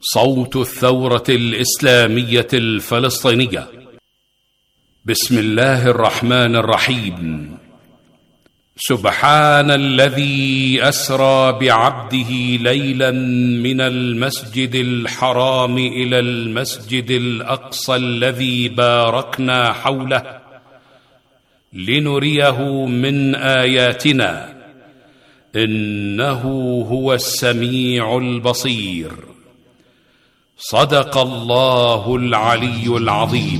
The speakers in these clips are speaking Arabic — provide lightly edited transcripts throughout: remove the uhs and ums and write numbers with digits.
صوت الثورة الإسلامية الفلسطينية. بسم الله الرحمن الرحيم. سبحان الذي أسرى بعبده ليلا من المسجد الحرام إلى المسجد الأقصى الذي باركنا حوله لنريه من آياتنا إنه هو السميع البصير. صدق الله العلي العظيم.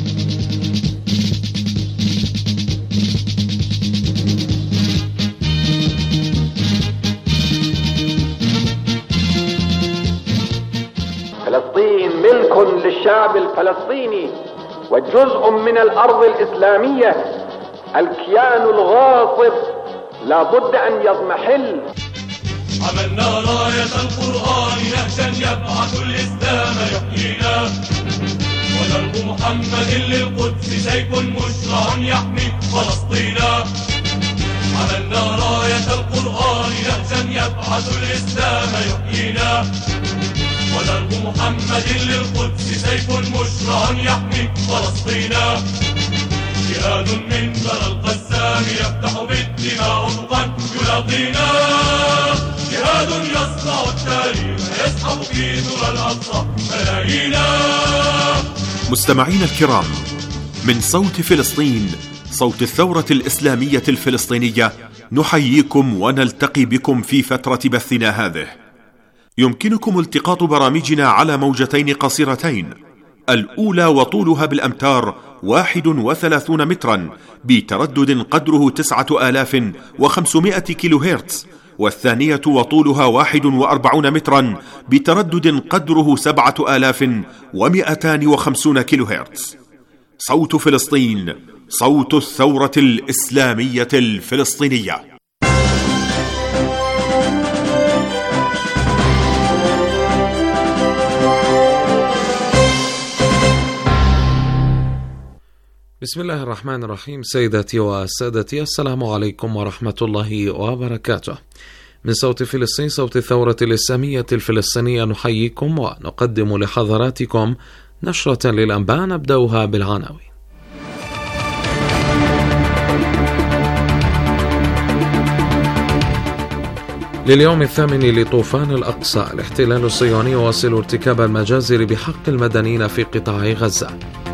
فلسطين ملك للشعب الفلسطيني وجزء من الأرض الإسلامية. الكيان الغاصب لا بد أن يضمحل. عملنا راية القرآن نهجا يبعث الإسلام يحيينا، ودرب محمد للقدس سيف مشرع يحمي فلسطينا. عملنا راية القرآن نهجا يبعث الإسلام يحيينا، ودرب محمد للقدس سيف مشرع يحمي فلسطينا. جهاد من ثرى القسام يفتح بالدماء افقا يلاقينا، جهاد يصنع التاريخ يسحب في ثرى الاقصى ملايينا. مستمعينا الكرام، من صوت فلسطين، صوت الثورة الإسلامية الفلسطينية، نحييكم ونلتقي بكم في فترة بثنا هذه. يمكنكم التقاط برامجنا على موجتين قصيرتين، الأولى وطولها بالأمتار 31 مترا بتردد قدره 9500 كيلو هرتز، والثانية وطولها 41 مترا بتردد قدره 7250 كيلو هرتز. صوت فلسطين، صوت الثورة الإسلامية الفلسطينية. بسم الله الرحمن الرحيم. سيداتي وسادتي، السلام عليكم ورحمة الله وبركاته. من صوت فلسطين، صوت الثورة الإسلامية الفلسطينية، نحييكم ونقدم لحضراتكم نشرة للأنباء نبدأها بالعناوين. لليوم الثامن لطوفان الأقصى، الاحتلال الصهيوني يواصل ارتكاب المجازر بحق المدنيين في قطاع غزة.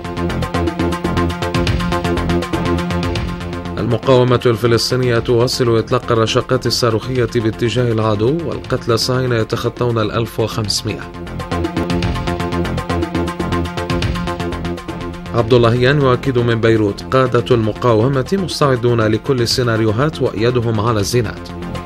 المقاومة الفلسطينية تواصل إطلاق الرشقات الصاروخية باتجاه العدو، والقتلى الصهاينة يتخطون 1500. عبد اللهيان يؤكد من بيروت: قادة المقاومة مستعدون لكل السيناريوهات ويدهم على الزناد.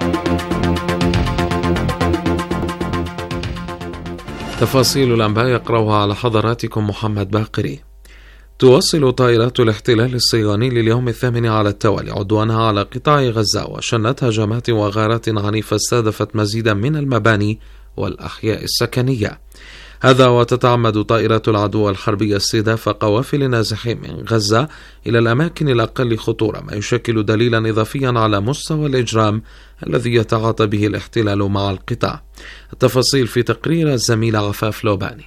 تفاصيل الأنباء يقرأها على حضراتكم محمد باقري. تواصل طائرات الاحتلال الصهيوني لليوم الثامن على التوالي عدوانها على قطاع غزة، وشنت هجمات وغارات عنيفة استهدفت مزيدا من المباني والأحياء السكنية. هذا وتتعمد طائرات العدو الحربية استهداف قوافل نازحين من غزة إلى الأماكن الأقل خطورة، ما يشكل دليلا إضافيا على مستوى الإجرام الذي يتعاطى به الاحتلال مع القطاع. التفاصيل في تقرير الزميل عفاف لوباني.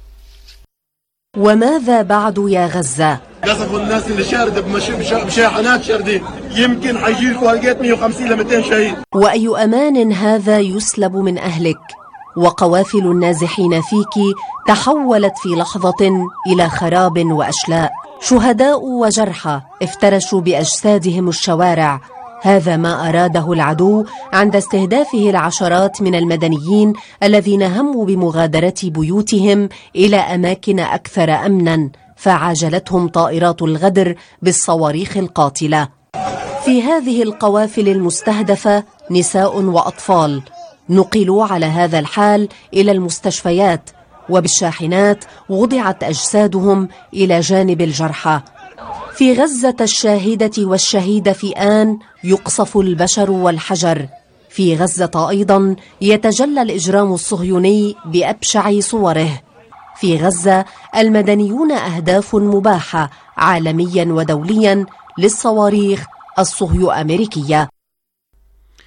وماذا بعد يا غزة؟ قصفوا الناس اللي شاردة بشاحنات شاردين، يمكن حيجيلكوا هلقيت 150 ل 200 شهيد. وأي أمان هذا يسلب من أهلك؟ وقوافل النازحين فيك تحولت في لحظة إلى خراب وأشلاء. شهداء وجرحى افترشوا بأجسادهم الشوارع. هذا ما أراده العدو عند استهدافه العشرات من المدنيين الذين هموا بمغادرة بيوتهم إلى أماكن أكثر أمنا، فعاجلتهم طائرات الغدر بالصواريخ القاتلة. في هذه القوافل المستهدفة نساء وأطفال نقلوا على هذا الحال إلى المستشفيات، وبالشاحنات وضعت أجسادهم إلى جانب الجرحى. في غزة الشاهدة والشهيد في آن يقصف البشر والحجر. في غزة أيضا يتجلى الإجرام الصهيوني بأبشع صوره. في غزة المدنيون أهداف مباحة عالميا ودوليا للصواريخ الصهيو-أمريكية.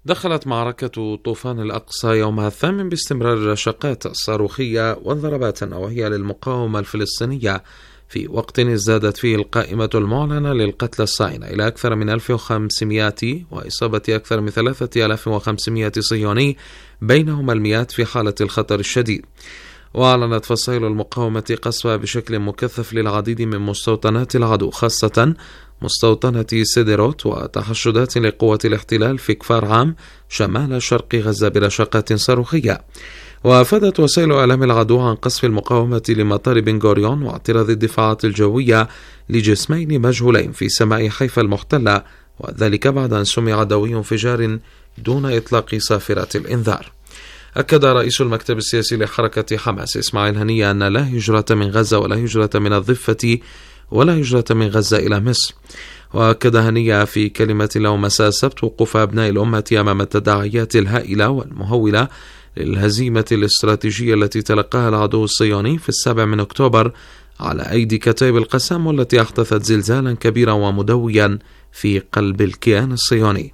دخلت معركة طوفان الأقصى يومها الثامن باستمرار الرشقات الصاروخية والضربات النووية للمقاومة الفلسطينية، في وقت ازدادت فيه القائمة المعلنة للقتلى الصائنة إلى أكثر من 1500 وإصابة أكثر من 3500 صهيوني، بينهم المئات في حالة الخطر الشديد. وأعلنت فصائل المقاومة قصفها بشكل مكثف للعديد من مستوطنات العدو، خاصة مستوطنة سيديروت، وتحشدات لقوة الاحتلال في كفار عام شمال شرق غزة برشقات صاروخية. وأفادت وسائل إعلام العدو عن قصف المقاومة لمطار بن غوريون واعتراض الدفاعات الجوية لجسمين مجهولين في سماء حيفا المحتلة، وذلك بعد أن سمع دوي انفجار دون إطلاق صافرة الإنذار. أكد رئيس المكتب السياسي لحركة حماس إسماعيل هنية أن لا هجرة من غزة ولا هجرة من الضفة ولا هجرة من غزة إلى مصر. وأكد هنية في كلمة له مساء السبت وقوف أبناء الأمة أمام التداعيات الهائلة والمهولة للهزيمة الاستراتيجية التي تلقاها العدو الصهيوني في 7 أكتوبر على أيدي كتائب القسام، والتي أحدثت زلزالا كبيرا ومدويا في قلب الكيان الصهيوني.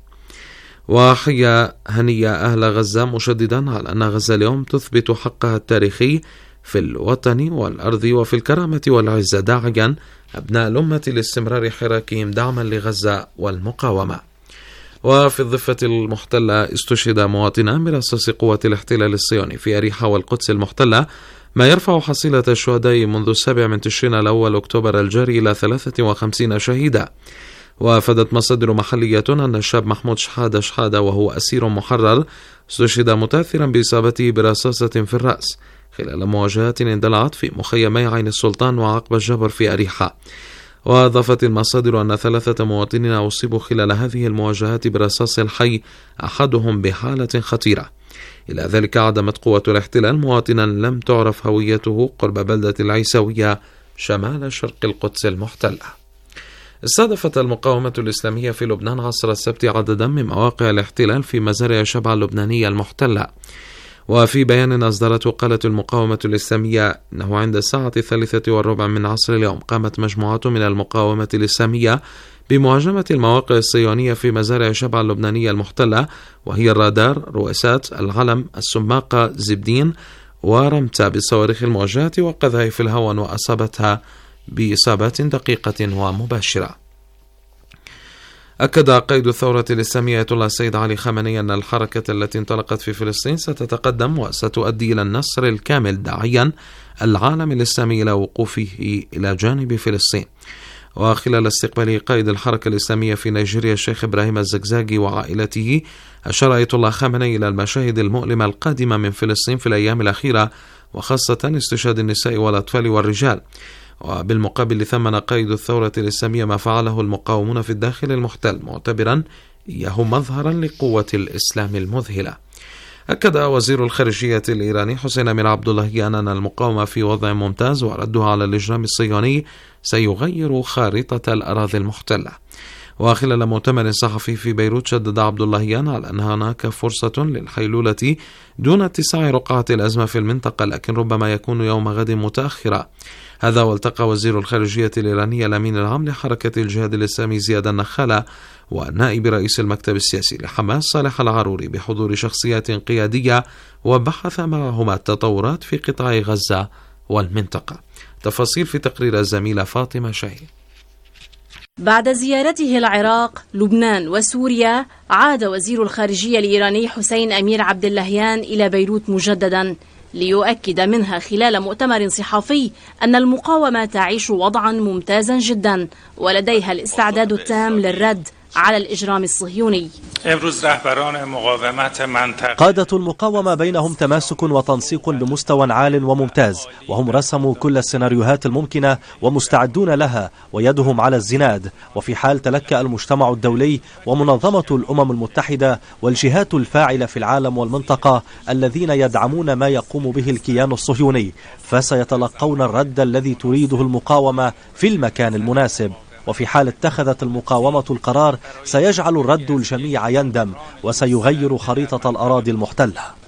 وحيا هنية أهل غزة مشددا على أن غزة اليوم تثبت حقها التاريخي في الوطن والأرض وفي الكرامة والعزة، داعيا أبناء الأمة لاستمرار حراكهم دعما لغزة والمقاومة. وفي الضفة المحتلة استشهد مواطنان برصاص قوة الاحتلال الصهيوني في أريحا والقدس المحتلة، ما يرفع حصيلة الشهداء منذ 7 تشرين الأول أكتوبر الجاري إلى 53 شهيدا. وافدت مصادر محلية أن الشاب محمود شحادة وهو أسير محرر استشهد متأثرا بإصابته برصاصة في الرأس خلال مواجهات اندلعت في مخيمي عين السلطان وعقب الجبر في أريحا. وأضافت المصادر أن 3 مواطنين أصيبوا خلال هذه المواجهات برصاص الحي، أحدهم بحالة خطيرة. إلى ذلك عدمت قوة الاحتلال مواطنا لم تعرف هويته قرب بلدة العيسوية شمال شرق القدس المحتلة. استهدفت المقاومة الإسلامية في لبنان عصر السبت عددا من مواقع الاحتلال في مزارع شبعا اللبنانية المحتلة. وفي بيان أصدرته قالت المقاومة الإسلامية أنه عند الساعة 3:15 من عصر اليوم قامت مجموعة من المقاومة الإسلامية بمهاجمة المواقع الصهيونية في مزارع شبعا اللبنانية المحتلة، وهي الرادار، رؤسات، العلم، السماقة، زبدين ورمتة بالصواريخ الموجهة وقذائف الهوى، وأصابتها بإصابات دقيقة ومباشرة. أكد قائد الثورة الإسلامية آية الله السيد علي خامنئي أن الحركة التي انطلقت في فلسطين ستتقدم وستؤدي إلى النصر الكامل، داعيا العالم الإسلامي إلى وقوفه إلى جانب فلسطين. وخلال استقبال قائد الحركة الإسلامية في نيجيريا الشيخ إبراهيم الزقزاقي وعائلته، أشار آية الله خامنئي إلى المشاهد المؤلمة القادمة من فلسطين في الأيام الأخيرة، وخاصة استشهاد النساء والأطفال والرجال. وبالمقابل ثمن قائد الثورة الإسلامية ما فعله المقاومون في الداخل المحتل، معتبرا إياه مظهرا لقوة الإسلام المذهلة. أكد وزير الخارجية الإيراني حسين أمير عبد اللهيان أن المقاومة في وضع ممتاز، وردها على الإجرام الصهيوني سيغير خارطة الأراضي المحتلة. وخلال مؤتمر صحفي في بيروت شدد عبد اللهيان على أن هناك فرصة للحيلولة دون اتساع رقعة الأزمة في المنطقة، لكن ربما يكون يوم غد متأخرا. هذا والتقى وزير الخارجية الإيراني الأمين العام لحركة الجهاد الإسلامي زياد النخالة ونائب رئيس المكتب السياسي لحماس صالح العروري بحضور شخصيات قيادية، وبحث معهما التطورات في قطاع غزة والمنطقة. تفاصيل في تقرير الزميلة فاطمة شاهين. بعد زيارته العراق، لبنان وسوريا، عاد وزير الخارجية الإيراني حسين أمير عبد اللهيان إلى بيروت مجددا ليؤكد منها خلال مؤتمر صحفي أن المقاومة تعيش وضعا ممتازا جدا ولديها الاستعداد التام للرد على الإجرام الصهيوني. قادة المقاومة بينهم تماسك وتنسيق بمستوى عال وممتاز، وهم رسموا كل السيناريوهات الممكنة ومستعدون لها ويدهم على الزناد. وفي حال تلكأ المجتمع الدولي ومنظمة الأمم المتحدة والجهات الفاعلة في العالم والمنطقة الذين يدعمون ما يقوم به الكيان الصهيوني، فسيتلقون الرد الذي تريده المقاومة في المكان المناسب. وفي حال اتخذت المقاومة القرار سيجعل الرد الجميع يندم وسيغير خريطة الأراضي المحتلة.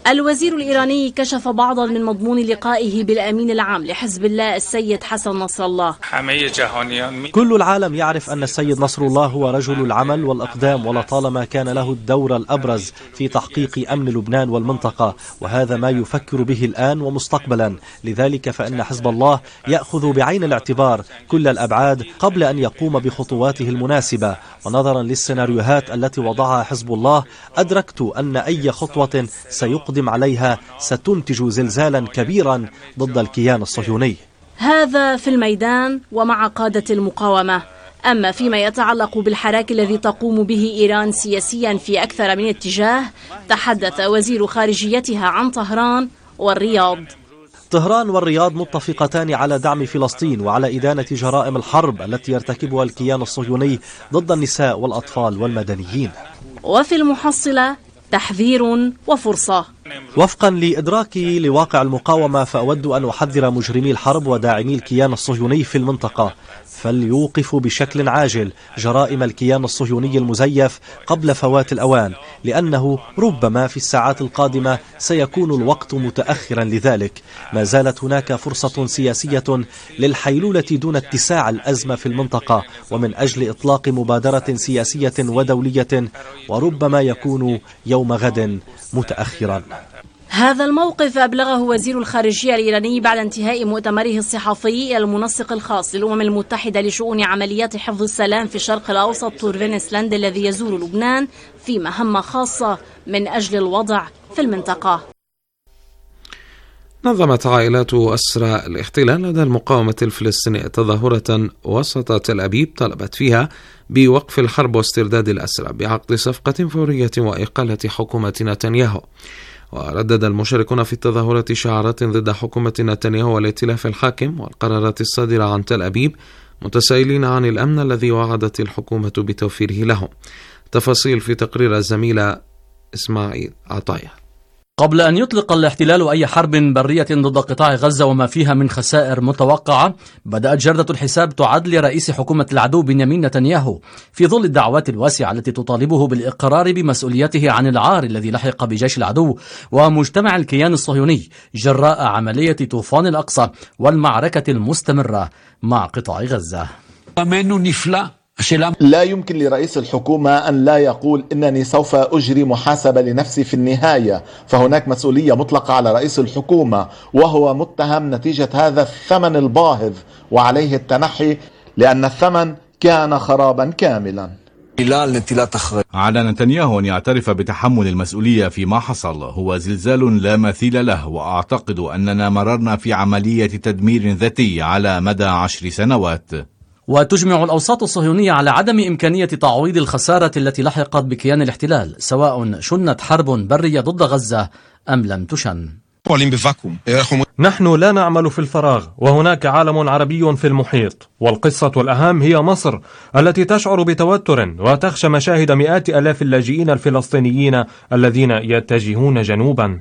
الوزير الإيراني كشف بعضا من مضمون لقائه بالأمين العام لحزب الله السيد حسن نصر الله. كل العالم يعرف أن السيد نصر الله هو رجل العمل والإقدام، ولطالما كان له الدور الأبرز في تحقيق أمن لبنان والمنطقة، وهذا ما يفكر به الآن ومستقبلا. لذلك فإن حزب الله يأخذ بعين الاعتبار كل الأبعاد قبل أن يقوم بخطواته المناسبة. ونظرا للسيناريوهات التي وضعها حزب الله، أدركت أن أي خطوة سيقدم عليها ستنتج زلزالا كبيرا ضد الكيان الصهيوني. هذا في الميدان ومع قادة المقاومة. أما فيما يتعلق بالحراك الذي تقوم به إيران سياسيا في أكثر من اتجاه، تحدث وزير خارجيتها عن طهران والرياض. طهران والرياض متفقتان على دعم فلسطين وعلى إدانة جرائم الحرب التي يرتكبها الكيان الصهيوني ضد النساء والأطفال والمدنيين. وفي المحصلة تحذير وفرصة. وفقا لإدراكي لواقع المقاومة، فأود أن أحذر مجرمي الحرب وداعمي الكيان الصهيوني في المنطقة فليوقفوا بشكل عاجل جرائم الكيان الصهيوني المزيف قبل فوات الأوان، لأنه ربما في الساعات القادمة سيكون الوقت متأخرا لذلك. ما زالت هناك فرصة سياسية للحيلولة دون اتساع الأزمة في المنطقة ومن أجل إطلاق مبادرة سياسية ودولية، وربما يكون يوم غد متأخرا. هذا الموقف أبلغه وزير الخارجية الإيراني بعد انتهاء مؤتمره الصحفي إلى المنسق الخاص للأمم المتحدة لشؤون عمليات حفظ السلام في الشرق الأوسط تورفين إسلاند، الذي يزور لبنان في مهمة خاصة من أجل الوضع في المنطقة. نظمت عائلات أسرى الاحتلال لدى المقاومة الفلسطينية تظاهرة وسط تل أبيب طلبت فيها بوقف الحرب واسترداد الأسرى بعقد صفقة فورية وإقالة حكومة نتنياهو. وردد المشاركون في التظاهرة شعارات ضد حكومة نتنياهو والائتلاف الحاكم والقرارات الصادرة عن تل أبيب، متسائلين عن الأمن الذي وعدت الحكومة بتوفيره لهم. تفاصيل في تقرير الزميلة إسماعيل عطايا. قبل أن يطلق الاحتلال أي حرب برية ضد قطاع غزة وما فيها من خسائر متوقعة، بدأت جردة الحساب تعد لرئيس حكومة العدو بنيامين نتنياهو في ظل الدعوات الواسعة التي تطالبه بالإقرار بمسؤوليته عن العار الذي لحق بجيش العدو ومجتمع الكيان الصهيوني جراء عملية طوفان الأقصى والمعركة المستمرة مع قطاع غزة. لا يمكن لرئيس الحكومة أن لا يقول إنني سوف أجري محاسبة لنفسي في النهاية، فهناك مسؤولية مطلقة على رئيس الحكومة، وهو متهم نتيجة هذا الثمن الباهظ وعليه التنحي لأن الثمن كان خرابا كاملا. على نتنياهو أن يعترف بتحمل المسؤولية فيما حصل، هو زلزال لا مثيل له، وأعتقد أننا مررنا في عملية تدمير ذاتي على مدى 10 سنوات. وتجمع الأوساط الصهيونية على عدم إمكانية تعويض الخسارة التي لحقت بكيان الاحتلال، سواء شنت حرب برية ضد غزة أم لم تشن. نحن لا نعمل في الفراغ، وهناك عالم عربي في المحيط، والقصة الأهم هي مصر التي تشعر بتوتر وتخشى مشاهد مئات آلاف اللاجئين الفلسطينيين الذين يتجهون جنوبا.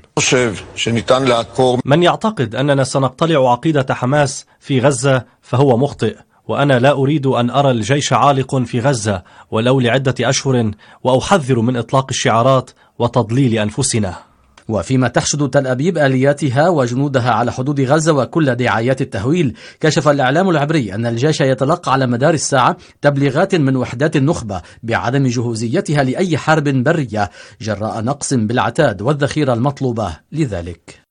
من يعتقد أننا سنقتلع عقيدة حماس في غزة فهو مخطئ، وأنا لا أريد أن أرى الجيش عالق في غزة ولو لعدة أشهر، وأحذر من إطلاق الشعارات وتضليل أنفسنا. وفيما تحشد تل أبيب آلياتها وجنودها على حدود غزة وكل دعايات التهويل، كشف الإعلام العبري أن الجيش يتلقى على مدار الساعة تبليغات من وحدات النخبة بعدم جهوزيتها لأي حرب برية جراء نقص بالعتاد والذخيرة المطلوبة لذلك.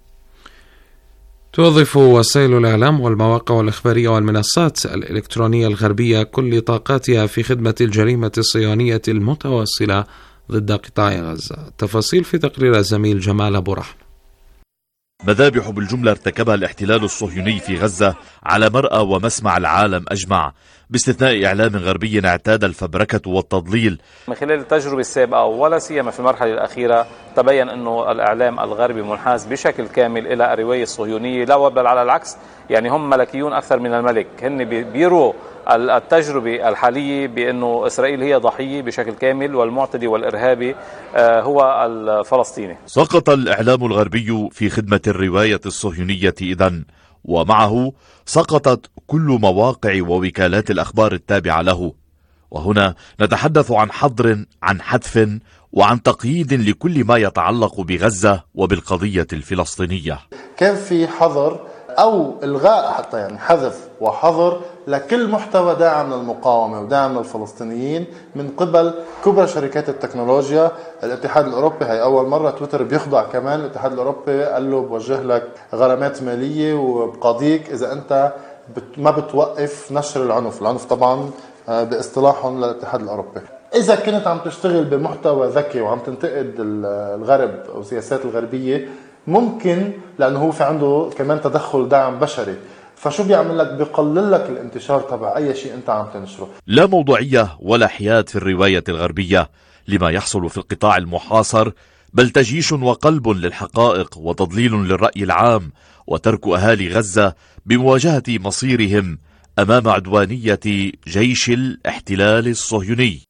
توظف وسائل الإعلام والمواقع الإخبارية والمنصات الإلكترونية الغربية كل طاقاتها في خدمة الجريمة الصهيونية المتواصلة ضد قطاع غزة. تفاصيل في تقرير الزميل جمال أبو رحمة. مذابح بالجملة ارتكبها الاحتلال الصهيوني في غزة على مرأى ومسمع العالم أجمع، باستثناء إعلام غربي اعتاد الفبركة والتضليل. من خلال التجربة السابقة ولا سيما في المرحلة الأخيرة تبين أنه الإعلام الغربي منحاز بشكل كامل إلى الرواية الصهيونية، لا بل على العكس، يعني هم ملكيون أكثر من الملك. هن بيروا التجربة الحالية بأنه إسرائيل هي ضحية بشكل كامل، والمعتدي والإرهابي هو الفلسطيني. سقط الإعلام الغربي في خدمة الرواية الصهيونية إذن، ومعه سقطت كل مواقع ووكالات الأخبار التابعة له. وهنا نتحدث عن حظر عن حذف وعن تقييد لكل ما يتعلق بغزة وبالقضية الفلسطينية. كان في حظر أو إلغاء حتى، يعني حذف وحظر لكل محتوى داعم للمقاومة وداعم للفلسطينيين من قبل كبرى شركات التكنولوجيا. الاتحاد الأوروبي هي أول مرة تويتر بيخضع كمان. الاتحاد الأوروبي قال له بوجه لك غرامات مالية وبقاضيك إذا أنت ما بتوقف نشر العنف طبعا باصطلاحهم للاتحاد الأوروبي. إذا كنت عم تشتغل بمحتوى ذكي وعم تنتقد الغرب أو السياسات الغربية، ممكن لأنه هو في عنده كمان تدخل دعم بشري، فشو بيعمل لك؟ بيقلل لك الانتشار تبع أي شيء أنت عم تنشره. لا موضوعية ولا حياد في الرواية الغربية لما يحصل في القطاع المحاصر، بل تجيش وقلب للحقائق وتضليل للرأي العام، وترك أهالي غزة بمواجهة مصيرهم أمام عدوانية جيش الاحتلال الصهيوني.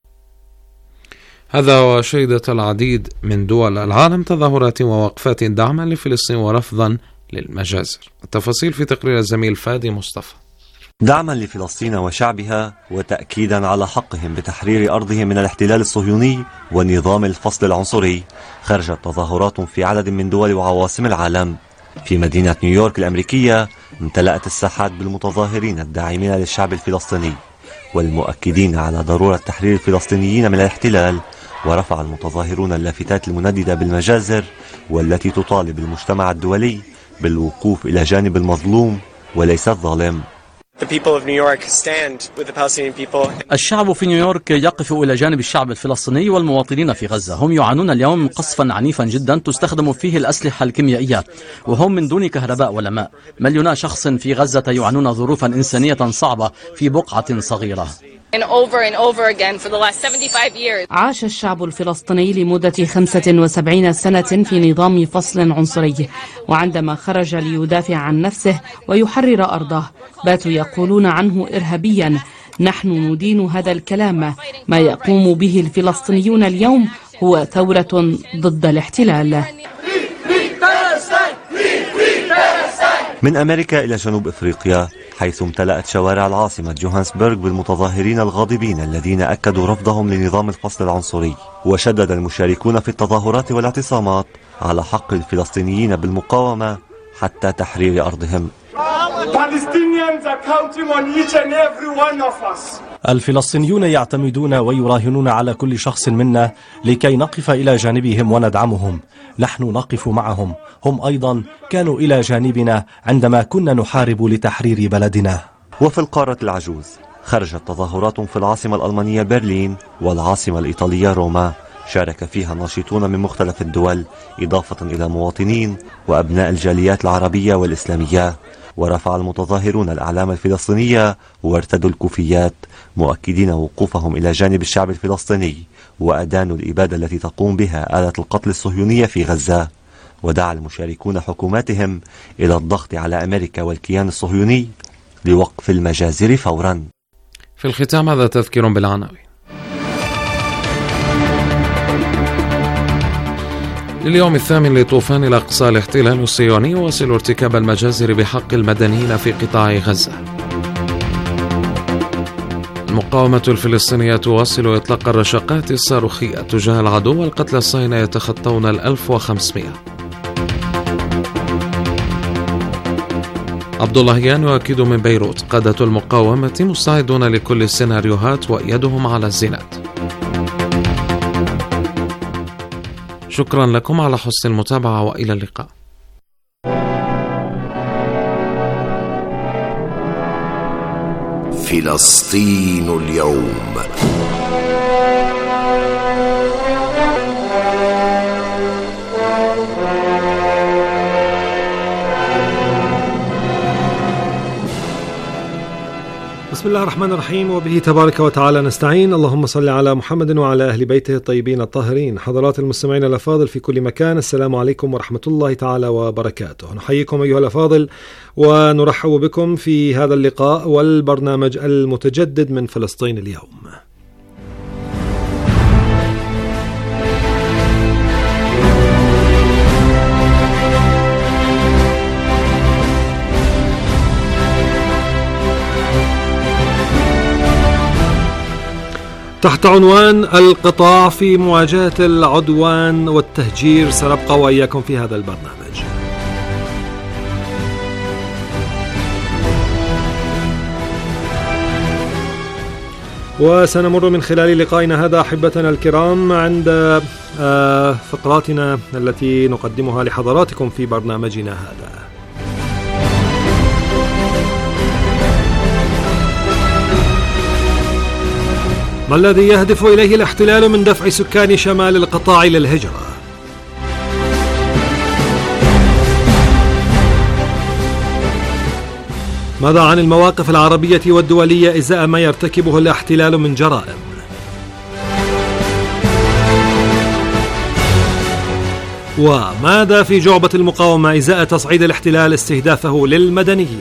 هذا وشهدت العديد من دول العالم تظاهرات ووقفات دعما لفلسطين ورفضا للمجازر. التفاصيل في تقرير الزميل فادي مصطفى. دعما لفلسطين وشعبها وتأكيدا على حقهم بتحرير أرضهم من الاحتلال الصهيوني ونظام الفصل العنصري، خرجت تظاهرات في عدد من دول وعواصم العالم. في مدينة نيويورك الأمريكية امتلأت الساحات بالمتظاهرين الداعمين للشعب الفلسطيني والمؤكدين على ضرورة تحرير الفلسطينيين من الاحتلال. ورفع المتظاهرون اللافتات المنددة بالمجازر والتي تطالب المجتمع الدولي بالوقوف إلى جانب المظلوم وليس الظالم. الشعب في نيويورك يقف إلى جانب الشعب الفلسطيني والمواطنين في غزة. هم يعانون اليوم قصفا عنيفا جدا تستخدم فيه الأسلحة الكيميائية، وهم من دون كهرباء ولا ماء. مليون شخص في غزة يعانون ظروفا إنسانية صعبة في بقعة صغيرة. عاش الشعب الفلسطيني لمدة 75 سنة في نظام فصل عنصري، وعندما خرج ليدافع عن نفسه ويحرر أرضه باتوا يقولون عنه إرهابيا. نحن ندين هذا الكلام. ما يقوم به الفلسطينيون اليوم هو ثورة ضد الاحتلال. من أمريكا إلى جنوب إفريقيا، حيث امتلأت شوارع العاصمة جوهانسبرغ بالمتظاهرين الغاضبين الذين أكدوا رفضهم لنظام الفصل العنصري. وشدد المشاركون في التظاهرات والاعتصامات على حق الفلسطينيين بالمقاومة حتى تحرير أرضهم. الفلسطينيون يعتمدون ويراهنون على كل شخص منا لكي نقف إلى جانبهم وندعمهم. نحن نقف معهم، هم أيضا كانوا إلى جانبنا عندما كنا نحارب لتحرير بلدنا. وفي القارة العجوز خرجت تظاهرات في العاصمة الألمانية برلين والعاصمة الإيطالية روما، شارك فيها الناشطون من مختلف الدول إضافة إلى مواطنين وأبناء الجاليات العربية والإسلامية. ورفع المتظاهرون الأعلام الفلسطينية وارتدوا الكوفيات مؤكدين وقوفهم إلى جانب الشعب الفلسطيني، وأدانوا الإبادة التي تقوم بها آلة القتل الصهيونية في غزة. ودعا المشاركون حكوماتهم إلى الضغط على أمريكا والكيان الصهيوني لوقف المجازر فورا. في الختام هذا تذكير بالعناوين. لليوم الثامن لطوفان الأقصى الاحتلال الصهيوني يواصل ارتكاب المجازر بحق المدنيين في قطاع غزة. المقاومة الفلسطينية تواصل إطلاق الرشقات الصاروخية تجاه العدو، والقتلى الصهاينة يتخطون 1500. عبد اللهيان يؤكد من بيروت قادة المقاومة مستعدون لكل السيناريوهات ويدهم على الزناد. شكرا لكم على حسن المتابعة وإلى اللقاء. فلسطين اليوم. بسم الله الرحمن الرحيم، وبه تبارك وتعالى نستعين. اللهم صل على محمد وعلى أهل بيته الطيبين الطاهرين. حضرات المستمعين الأفاضل في كل مكان، السلام عليكم ورحمة الله تعالى وبركاته. نحييكم أيها الأفاضل ونرحب بكم في هذا اللقاء والبرنامج المتجدد من فلسطين اليوم. تحت عنوان القطاع في مواجهة العدوان والتهجير سنبقى وإياكم في هذا البرنامج. وسنمر من خلال لقائنا هذا أحبتنا الكرام عند فقراتنا التي نقدمها لحضراتكم في برنامجنا هذا. ما الذي يهدف إليه الاحتلال من دفع سكان شمال القطاع للهجرة؟ ماذا عن المواقف العربية والدولية إزاء ما يرتكبه الاحتلال من جرائم؟ وماذا في جعبة المقاومة إزاء تصعيد الاحتلال استهدافه للمدنيين؟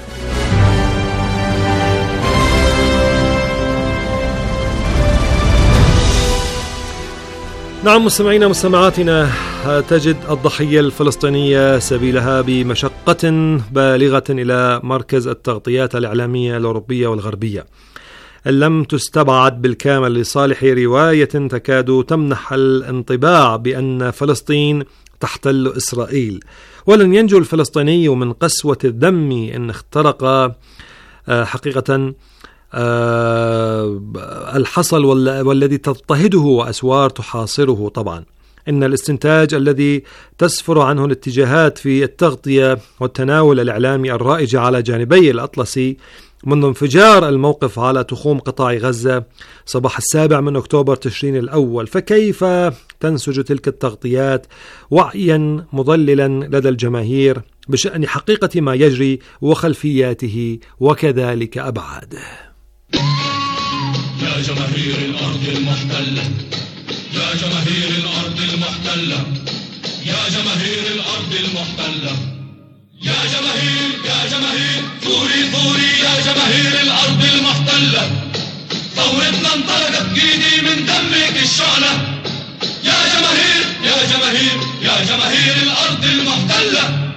نعم مستمعينا مستمعاتنا، تجد الضحية الفلسطينية سبيلها بمشقة بالغة إلى مركز التغطيات الإعلامية الأوروبية والغربية. لم تستبعد بالكامل لصالح رواية تكاد تمنح الانطباع بأن فلسطين تحتل إسرائيل، ولن ينجو الفلسطيني من قسوة الذم إن اخترق حقيقة الحصل والذي تضطهده وأسوار تحاصره. طبعا إن الاستنتاج الذي تسفر عنه الاتجاهات في التغطية والتناول الإعلامي الرائج على جانبي الأطلسي منذ انفجار الموقف على تخوم قطاع غزة صباح 7 أكتوبر تشرين الأول، فكيف تنسج تلك التغطيات وعيا مضللا لدى الجماهير بشأن حقيقة ما يجري وخلفياته وكذلك أبعاده؟ يا جماهير الأرض المحتلة، يا جماهير الأرض المحتلة، يا جماهير الأرض المحتلة، يا جماهير يا جماهير ثوري ثوري يا جماهير الأرض المحتلة، ثورتنا انطلقت بإيدي من دمك الشعلة، يا جماهير يا جماهير يا جماهير الأرض المحتلة.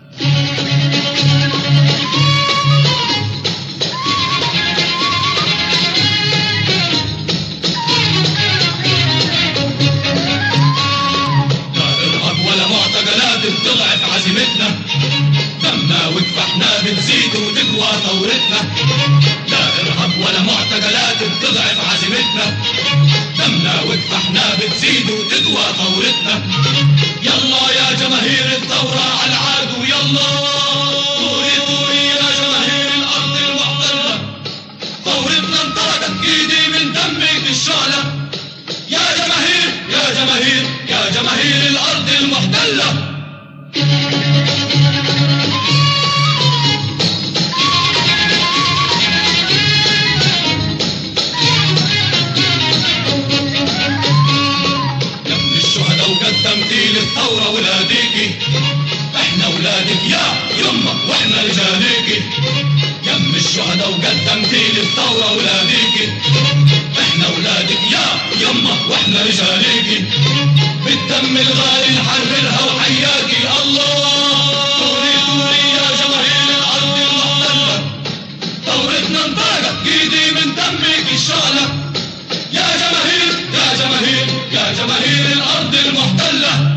تضعف عزيمتنا، دمنا وكفحنا بتزيد وتقوى ثورتنا، لا إرهاب ولا معتقلات بتضعف عزيمتنا، دمنا وكفحنا بتزيد وتقوى ثورتنا. يلا يا جماهير الثورة على العدو، يلا ثوري ثوري يا جماهير الأرض المحتلة، ثورتنا انطلقت إيدي من دمك الشعلة، يا جماهير يا جماهير يا جماهير الأرض المحتلة. الثورة ولاديكي، احنا ولادك يا يمه واحنا رجاليكي، يم الشهداء وقدمتي للثورة ولاديكي، احنا ولادك يا يمه واحنا رجاليكي، بالدم الغالي نحررها وحياكي. الله ثوري ثوري يا جماهير الأرض المحتلة، ثورتنا انطلقت بإيدي من دمك الشعلة، يا جماهير يا جماهير يا جماهير الأرض المحتلة.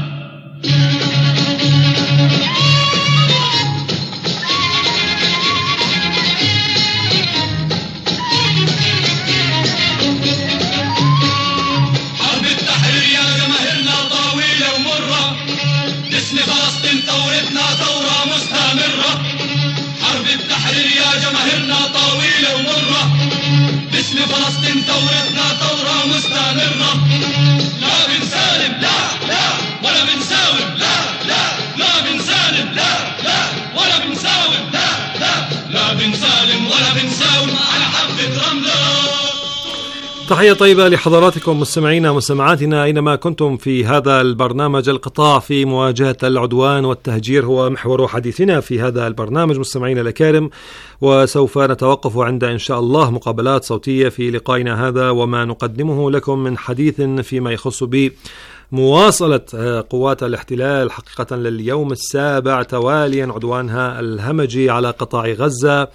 حرب التحرير يا جماهيرنا طويلة ومرة، باسم فلسطين ثورتنا ثورة مستمرة، حرب التحرير يا جماهيرنا طويلة ومرة، باسم فلسطين ثورتنا ثورة مستمرة، لا بنسالم لا لا ولا بنساوم، لا لا لا بنسالم لا لا ولا بنساوم، لا لا لا بنسالم ولا بنساوم على حبة رملة. تحية طيبة لحضراتكم مستمعينا ومستمعاتنا أينما كنتم في هذا البرنامج. القطاع في مواجهة العدوان والتهجير هو محور حديثنا في هذا البرنامج مستمعينا الأكارم، وسوف نتوقف عند إن شاء الله مقابلات صوتية في لقائنا هذا وما نقدمه لكم من حديث فيما يخص بمواصلة قوات الاحتلال حقيقة لليوم السابع تواليا عدوانها الهمجي على قطاع غزة،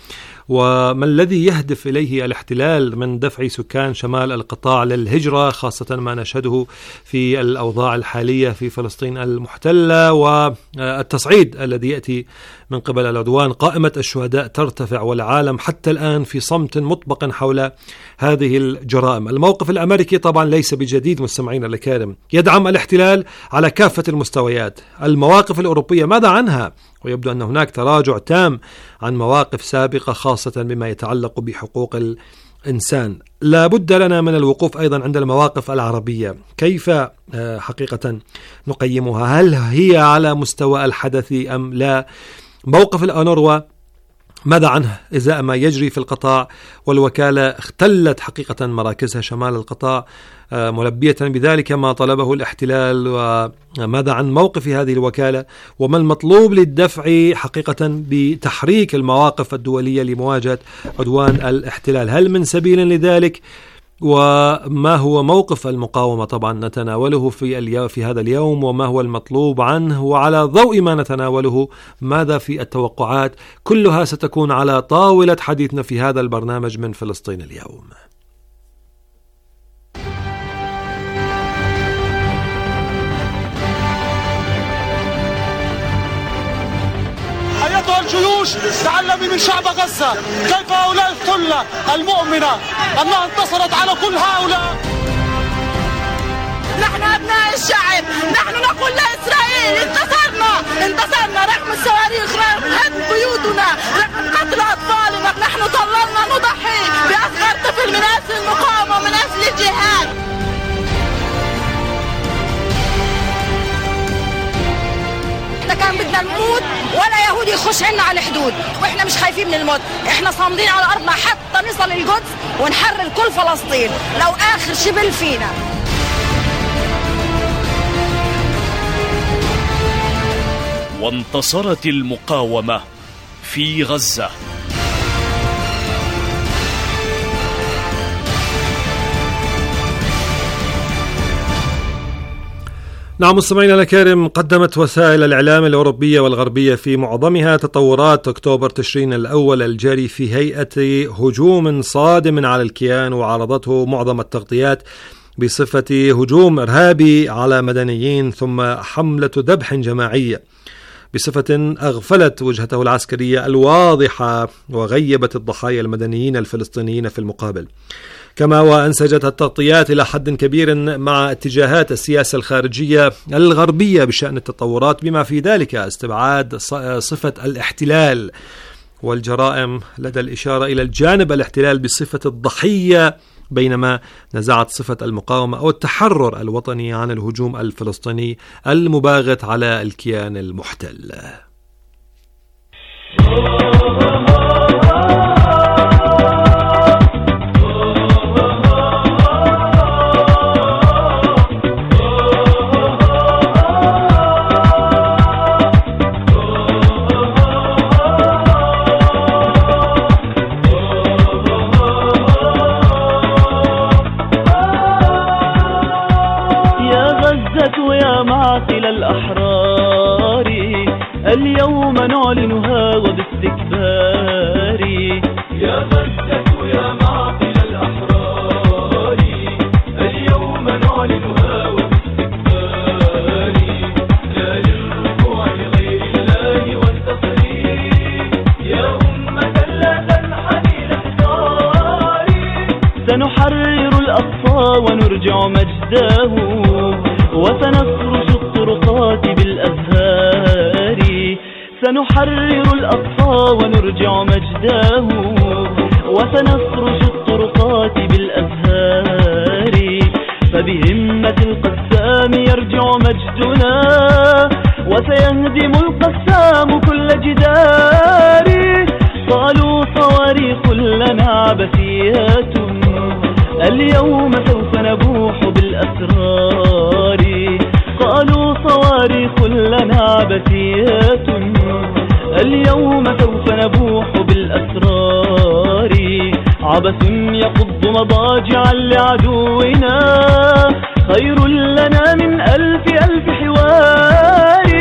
وما الذي يهدف إليه الاحتلال من دفع سكان شمال القطاع للهجرة، خاصة ما نشهده في الأوضاع الحالية في فلسطين المحتلة والتصعيد الذي يأتي من قبل العدوان. قائمة الشهداء ترتفع والعالم حتى الآن في صمت مطبق حول هذه الجرائم. الموقف الأمريكي طبعا ليس بجديد مستمعين الكرام، يدعم الاحتلال على كافة المستويات. المواقف الأوروبية ماذا عنها؟ ويبدو أن هناك تراجع تام عن مواقف سابقة، خاصة بما يتعلق بحقوق الإنسان. لا بد لنا من الوقوف أيضا عند المواقف العربية، كيف حقيقة نقيمها؟ هل هي على مستوى الحدث أم لا؟ موقف الأونروا ماذا عنه إزاء ما يجري في القطاع؟ والوكالة اختلت حقيقة مراكزها شمال القطاع ملبية بذلك ما طلبه الاحتلال، وماذا عن موقف هذه الوكالة؟ وما المطلوب للدفع حقيقة بتحريك المواقف الدولية لمواجهة عدوان الاحتلال؟ هل من سبيل لذلك؟ وما هو موقف المقاومة طبعا نتناوله في هذا اليوم، وما هو المطلوب عنه، وعلى ضوء ما نتناوله ماذا في التوقعات؟ كلها ستكون على طاولة حديثنا في هذا البرنامج من فلسطين اليوم. أيتها الجيوش، تعلمي من شعب غزة كيف هؤلاء الثلة المؤمنة أنها انتصرت على كل هؤلاء. نحن أبناء الشعب، نحن نقول لإسرائيل انتصرنا رغم الصواريخ، رغم هدم بيوتنا، رغم قتل أطفالنا. نحن ظللنا نضحي بأصغر طفل من أجل المقاومة ومن أجل الجهاد. كان بدنا نموت ولا يهودي يخش عنا على الحدود، واحنا مش خايفين من الموت، احنا صامدين على ارضنا حتى نصل القدس ونحرر كل فلسطين لو اخر شبل فينا. وانتصرت المقاومة في غزة. نعم مستمعينا الكرام، قدمت وسائل الإعلام الأوروبية والغربية في معظمها تطورات أكتوبر تشرين الأول الجاري في هيئة هجوم صادم على الكيان، وعرضته معظم التغطيات بصفة هجوم إرهابي على مدنيين ثم حملة ذبح جماعية، بصفة أغفلت وجهته العسكرية الواضحة وغيبت الضحايا المدنيين الفلسطينيين في المقابل. كما وأنسجت التغطيات إلى حد كبير مع اتجاهات السياسة الخارجية الغربية بشأن التطورات، بما في ذلك استبعاد صفة الاحتلال والجرائم لدى الإشارة إلى الجانب الاحتلال بصفة الضحية، بينما نزعت صفة المقاومة أو التحرر الوطني عن الهجوم الفلسطيني المباغت على الكيان المحتل. الأحرار اليوم نعلنها وباستكبار. يا غزة يا معقل الأحرار اليوم نعلنها وباستكبار. لا للركوع لغير الله والتقرير يا أمة لا تنحني لحصار. سنحرر الأقصى ونرجع مجده وسنفرش الطرقات بالأزهار. سنحرر الأقصى ونرجع مجده وسنفرش الطرقات بالأزهار. فبهمة القسام يرجع مجدنا وسيهدم القسام كل جدار. قالوا صواريخ لنا عبثيات اليوم سوف نبوح بالأسرار. قالوا صواريخ لنا عبثيات اليوم سوف نبوح بالأسرار. عبث يقض مضاجعا لعدونا خير لنا من ألف حوار.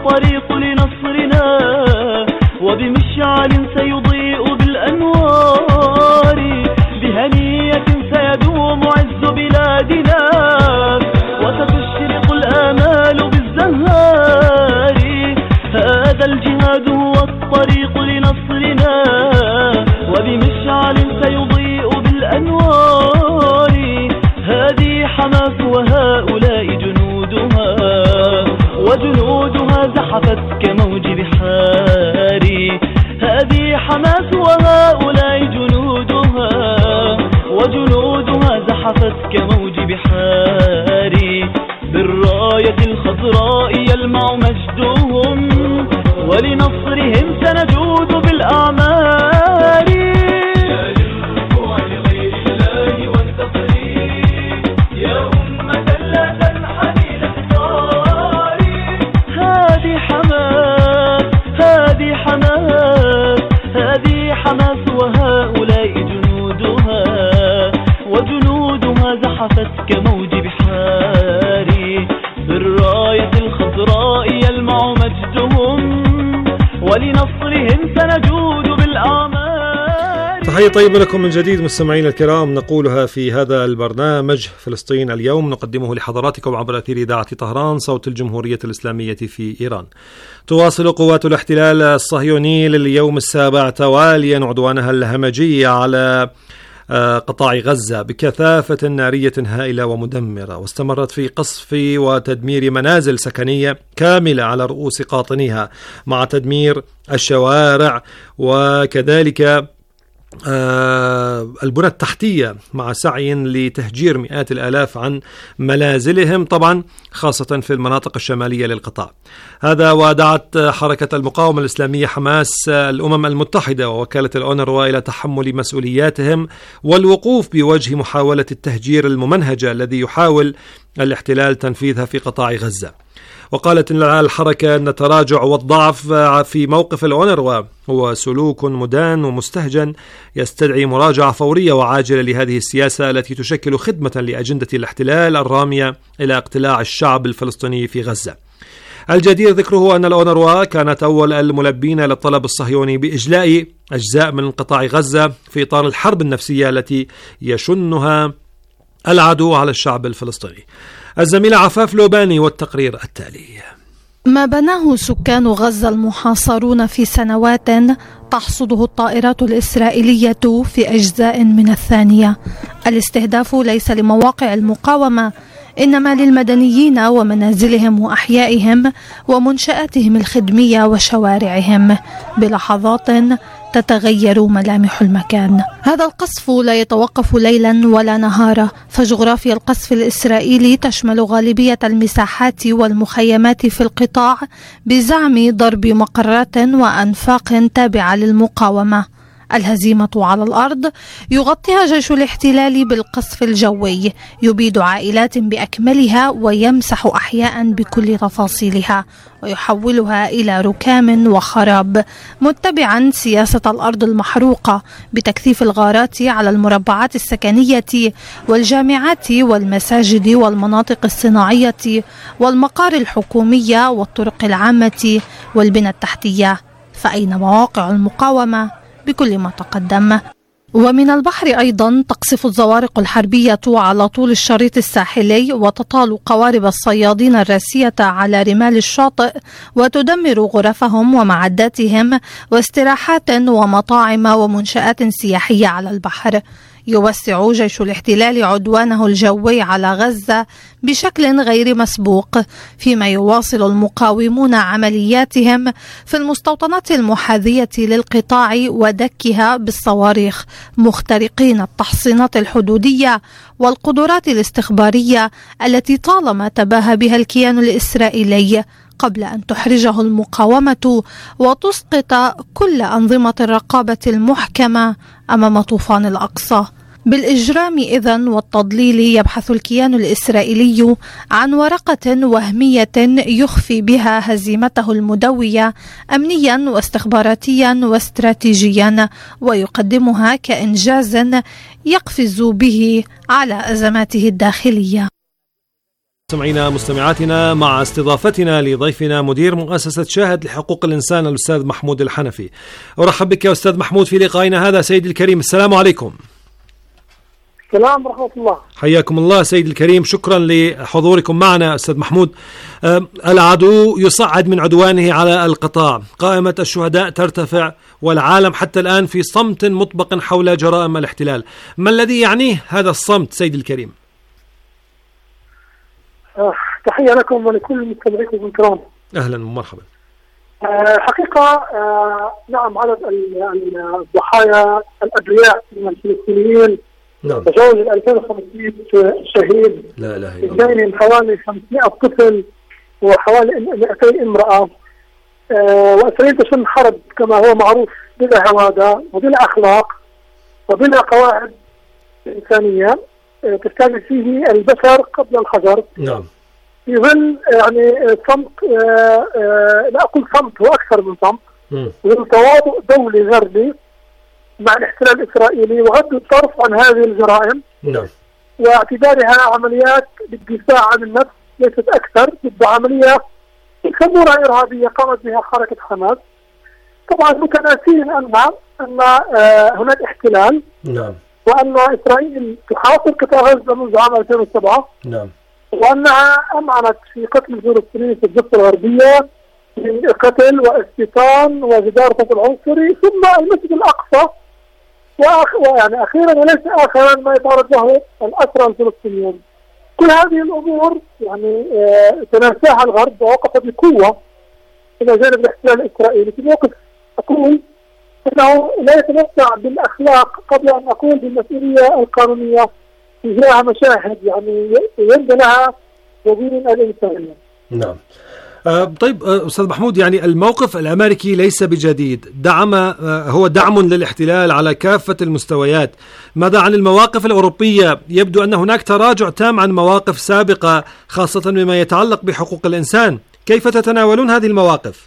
والطريق لنصرنا وبمشعل سيضيء بالأنوار بهنية سيدوم عز بلادنا وستشرق الآمال بالزهار هذا الجهاد هو الطريق لنصرنا وبمشعل سيضيء بالأنوار هذه حماس وهؤلاء جنودها وجنودها زحفت كموج بحار هذه حماس وهؤلاء جنودها وجنودها زحفت كموج بحار بالراية الخضراء يلمع مجدهم ولنصرهم سنجود بالأعمال يا للركوع لغير الله والتقرير يا أمة لا تنحني لحصاري هذه حماس هذه حماس هذه حماس وهؤلاء جنودها وجنودها زحفت كموج بحار بالراية الخضراء يلمع مجدهم ولنصرهم سنجود بالأعمال. تحية طيبة لكم من جديد مستمعين الكرام، نقولها في هذا البرنامج فلسطين اليوم، نقدمه لحضراتكم عبر أثير إذاعة طهران صوت الجمهورية الإسلامية في إيران. تواصل قوات الاحتلال الصهيوني لليوم السابع تواليا عدوانها الهمجي على قطاع غزة بكثافة نارية هائلة ومدمرة، واستمرت في قصف وتدمير منازل سكنية كاملة على رؤوس قاطنيها مع تدمير الشوارع وكذلك البنى التحتية مع سعي لتهجير مئات الآلاف عن منازلهم، طبعا خاصة في المناطق الشمالية للقطاع. هذا ودعت حركة المقاومة الإسلامية حماس الأمم المتحدة ووكالة الأونروا إلى تحمل مسؤولياتهم والوقوف بوجه محاولة التهجير الممنهجة الذي يحاول الاحتلال تنفيذها في قطاع غزة. وقالت الحركة أن التراجع والضعف في موقف الأونروا هو سلوك مدان ومستهجن يستدعي مراجعة فورية وعاجلة لهذه السياسة التي تشكل خدمة لأجندة الاحتلال الرامية إلى اقتلاع الشعب الفلسطيني في غزة. الجدير ذكره أن الأونروا كانت أول الملبين للطلب الصهيوني بإجلاء أجزاء من قطاع غزة في إطار الحرب النفسية التي يشنها العدو على الشعب الفلسطيني. الزميلة عفاف لوباني والتقرير التالي. ما بناه سكان غزة المحاصرون في سنوات تحصده الطائرات الإسرائيلية في أجزاء من الثانية. الاستهداف ليس لمواقع المقاومة، إنما للمدنيين ومنازلهم وأحيائهم ومنشآتهم الخدمية وشوارعهم بلحظات تتغير ملامح المكان. هذا القصف لا يتوقف ليلا ولا نهارا، فجغرافيا القصف الإسرائيلي تشمل غالبية المساحات والمخيمات في القطاع بزعم ضرب مقرات وأنفاق تابعة للمقاومة. الهزيمة على الأرض يغطيها جيش الاحتلال بالقصف الجوي، يبيد عائلات بأكملها ويمسح أحياء بكل تفاصيلها ويحولها إلى ركام وخراب، متبعا سياسة الأرض المحروقة بتكثيف الغارات على المربعات السكنية والجامعات والمساجد والمناطق الصناعية والمقار الحكومية والطرق العامة والبنى التحتية. فأين مواقع المقاومة بكل ما تقدم؟ ومن البحر أيضا تقصف الزوارق الحربية على طول الشريط الساحلي وتطال قوارب الصيادين الراسية على رمال الشاطئ وتدمر غرفهم ومعداتهم واستراحات ومطاعم ومنشآت سياحية على البحر. يوسع جيش الاحتلال عدوانه الجوي على غزة بشكل غير مسبوق، فيما يواصل المقاومون عملياتهم في المستوطنات المحاذية للقطاع ودكها بالصواريخ، مخترقين التحصينات الحدودية والقدرات الاستخبارية التي طالما تباهى بها الكيان الإسرائيلي قبل أن تحرجه المقاومة وتسقط كل أنظمة الرقابة المحكمة أمام طوفان الأقصى. بالإجرام إذن والتضليل يبحث الكيان الإسرائيلي عن ورقة وهمية يخفي بها هزيمته المدوية أمنيا واستخباراتيا واستراتيجيا، ويقدمها كإنجاز يقفز به على أزماته الداخلية. مستمعينا مستمعاتنا، مع استضافتنا لضيفنا مدير مؤسسة شاهد لحقوق الإنسان الأستاذ محمود الحنفي. أرحب بك يا أستاذ محمود في لقائنا هذا. سيدي الكريم، السلام عليكم. السلام ورحمة الله. حياكم الله سيدي الكريم، شكرا لحضوركم معنا. أستاذ محمود، العدو يصعد من عدوانه على القطاع، قائمة الشهداء ترتفع، والعالم حتى الآن في صمت مطبق حول جرائم الاحتلال. ما الذي يعنيه هذا الصمت سيدي الكريم؟ تحية لكم ولكل مستمعيكم الكرام. أهلا ومرحبا. حقيقة نعم، عدد الضحايا الأبرياء من الفلسطينيين تجاوز 2500 شهيد، لا إله إلا الله، بين حوالي 500 طفل وحوالي 200 امرأة. وإسرائيل تشن حرب كما هو معروف بلا هوادة وبلا أخلاق وبلا قواعد إنسانية تستعمل فيه البشر قبل الحجر. نعم. في ظل يعني صمت، لا أقول صمت، هو أكثر من صمت، وظل تواطؤ دولي غربي مع الاحتلال الإسرائيلي وغض الطرف عن هذه الجرائم. نعم. واعتبارها عمليات للدفاع عن النفس ليست أكثر، ضد عملية يسمونها إرهابية قامت بها حركة حماس. طبعا متناسين أن هناك احتلال. نعم. وأن إسرائيل تحاصر قطاع غزة منذ عام 2007. نعم. وأنها أمعنت في قتل الفلسطينيين في الضفة الغربية من قتل واستيطان وجدار قتل عنصري، ثم المسجد الأقصى، ويعني أخيرا وليس آخرا ما يتعرض له الأسرى الفلسطينيين. كل هذه الأمور يعني تناساها الغرب ووقف بقوة إلى جانب الاحتلال الإسرائيلي في موقف أقول أنه لا يتمتع بالأخلاق قبل أن أقول بالمسؤولية القانونية تجاه مشاهد يعني يندى لها وبين الإنسانية. نعم. طيب أستاذ محمود، يعني الموقف الأمريكي ليس بجديد، هو دعم للاحتلال على كافة المستويات. ماذا عن المواقف الأوروبية؟ يبدو أن هناك تراجع تام عن مواقف سابقة، خاصة بما يتعلق بحقوق الإنسان. كيف تتناولون هذه المواقف؟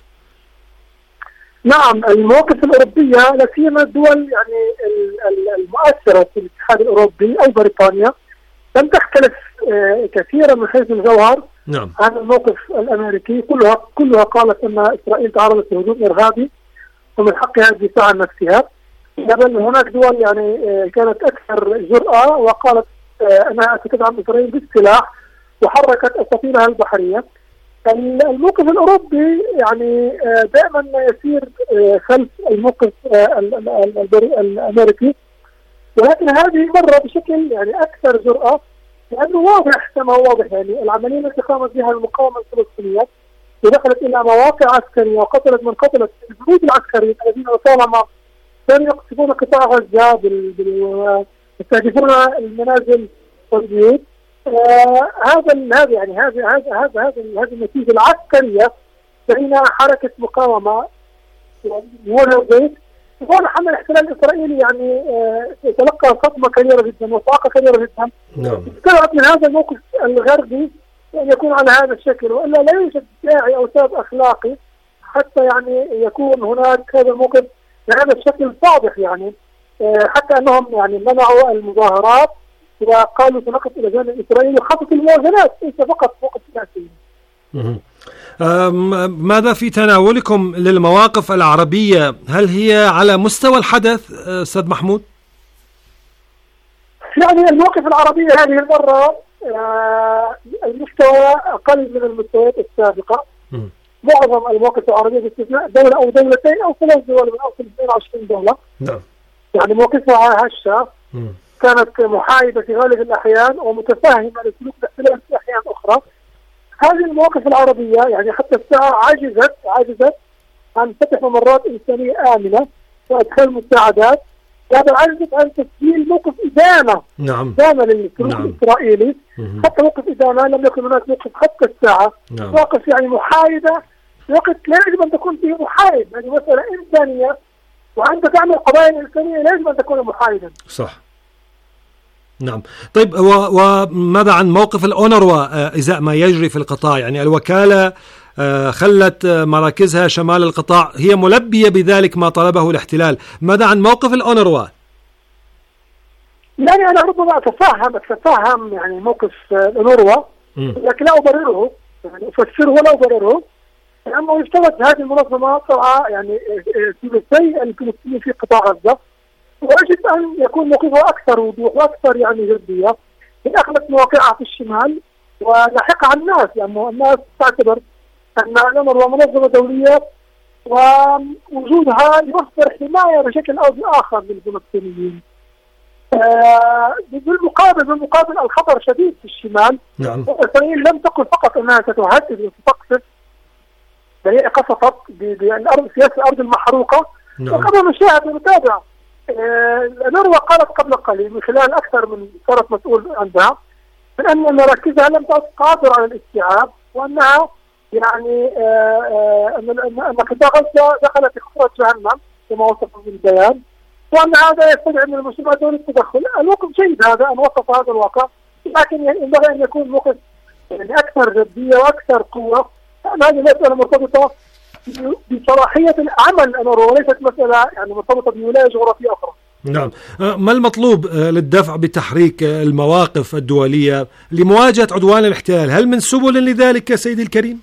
نعم، المواقف الأوروبية لا سيما الدول يعني المؤثرة في الاتحاد الأوروبي أو بريطانيا لم تختلف كثيرا من حيث الجوهر. نعم. عن الموقف الأمريكي. كلها قالت أن إسرائيل تعرضت لهجوم إرهابي ومن حقها الدفاع عن نفسها. بل هناك دول يعني كانت أكثر جرأة وقالت أنها ستدعم إسرائيل بالسلاح وحركت أساطيلها البحرية. الموقف الأوروبي يعني دائما يسير خلف الموقف الأمريكي، ولكن هذه مرة بشكل يعني أكثر جرأة، لأنه واضح كما هو واضح يعني العملية التي قامت بها المقاومة الفلسطينية ودخلت إلى مواقع عسكرية وقتلت من قتلت الجنود العسكريين الذين طالما كانوا يقصفون قطاع غزة يستهدفون المنازل والبيوت. هذه النتيجة العسكرية بين حركة مقاومة والبيت. واضح أن الاحتلال الإسرائيلي يعني تلقى صدمة كبيرة جدا وصعقة كبيرة جدا. نعم. استغرب من هذا الموقف الغربي أن يكون على هذا الشكل، وإلا لا يوجد داعي أو سبب أخلاقي حتى يعني يكون هناك هذا الموقف بهذا الشكل واضح. يعني حتى أنهم يعني منعوا المظاهرات وقالوا سنقف إلى جانب إسرائيل وخفضوا الموازنات، ليس فقط موقف سياسي. ماذا في تناولكم للمواقف العربية؟ هل هي على مستوى الحدث أستاذ محمود؟ يعني المواقف العربية هذه المرة المستوى أقل من المستويات السابقة. معظم المواقف العربية باستثناء دولة أو دولتين أو 3 دول من أصل 22 دولة. نعم. يعني مواقفها هشة، كانت محايدة في غالب الأحيان ومتفاهمة لسلوك الاحتلال في أحيان أخرى. هذه المواقف العربية يعني حتى الساعة عجزت عن فتح ممرات إنسانية آمنة وإدخال مساعدات، هذا عجزت عن تسجيل موقف إدانة. نعم. إدانة للسلوك الإسرائيلي. حتى موقف إدانة لم يكن هناك موقف حتى الساعة. نعم. موقف يعني محايدة، وقت لا يجب أن تكون فيه محايد، هذه مسألة إنسانية، وأنت تعمل قضايا إنسانية لا يجب أن تكون محايدا. صح. نعم. طيب وماذا عن موقف الأونروا إزاء ما يجري في القطاع؟ يعني الوكالة خلت مراكزها شمال القطاع، هي ملبية بذلك ما طلبه الاحتلال. ماذا عن موقف الأونروا؟ يعني أنا ربما أتفهم يعني موقف الأونروا لكن لا أبرره، يعني أفسره ولا أبرره، لأنه يفترض هذه المنظمة طبعا يعني ثلثي الفلسطينيين في قطاع غزة، ويجب أن يكون موقفها أكثر وضوح وأكثر يعني جدية من أخذت مواقعها في الشمال ولاحقها على الناس، لأنه الناس تعتبر أن الأمر ومنظمة دولية ووجودها يوفر حماية بشكل أو بآخر للفلسطينيين. بالمقابل الخطر شديد في الشمال. نعم. إسرائيل لم تقل فقط أنها ستهدد وستقصف، بل هي قصفت بالأرض سياسة الأرض المحروقة. نعم. وكما نشاهد ونتابع الأنروا قالت قبل قليل من خلال أكثر من صارت مسؤول عندها من أن مراكزها لم تعد قادرة على الاستيعاب، وأنها يعني أن قطاع غزة دخل في خطرة جهنم كما وصفوا في البيان، وأن هذا يستدعي من المجتمع الدولي التدخل. الوقت جيد هذا أن وصف هذا الواقع، لكن ينبغي أن يكون موقف يعني أكثر جدية وأكثر قوة، لأن هذه مسألة مرتبطة بصلاحية العمل الأنروا وليست مسألة يعني مرتبطة بولاية جغرافية أخرى. نعم. ما المطلوب للدفع بتحريك المواقف الدولية لمواجهة عدوان الاحتلال؟ هل من سبل لذلك يا سيدي الكريم؟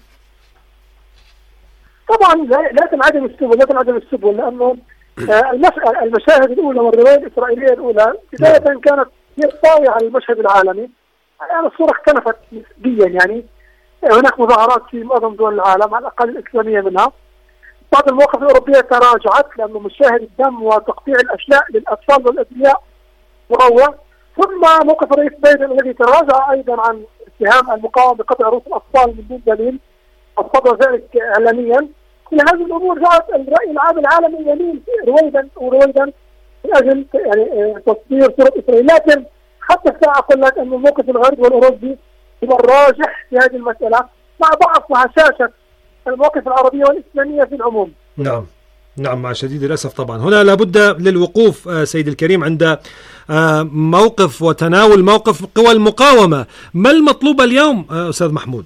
طبعا لا تنعدم السبل، لأنه المشاهد الأولى والرواية الإسرائيلية الأولى بداية كانت هي الطاغية على المشهد العالمي. يعني الصورة اختلفت نسبيا، يعني هناك مظاهرات في معظم دول العالم على الأقل الإسلامية منها. بعض المواقف الأوروبية تراجعت لأنه مشاهد الدم وتقطيع الأشلاء للأطفال والأبرياء مروع. ثم موقف الرئيس بايدن الذي تراجع أيضا عن اتهام المقاومة بقطع رؤوس الأطفال من دون دليل، أصدر ذلك إعلاميا. كل هذه الأمور جعلت الرأي العام العالمي يميل رويدا من أجل يعني تصدير صورة إسرائيل. لكن حتى الساعة أقول لك أن الموقف الغربي والأوروبي هو الراجح في هذه المسألة، مع ضعف وهشاشة المواقف العربية والإسلامية في العموم. نعم مع شديد الأسف. طبعا هنا لابد للوقوف سيد الكريم عند موقف وتناول موقف قوى المقاومة. ما المطلوب اليوم أستاذ محمود؟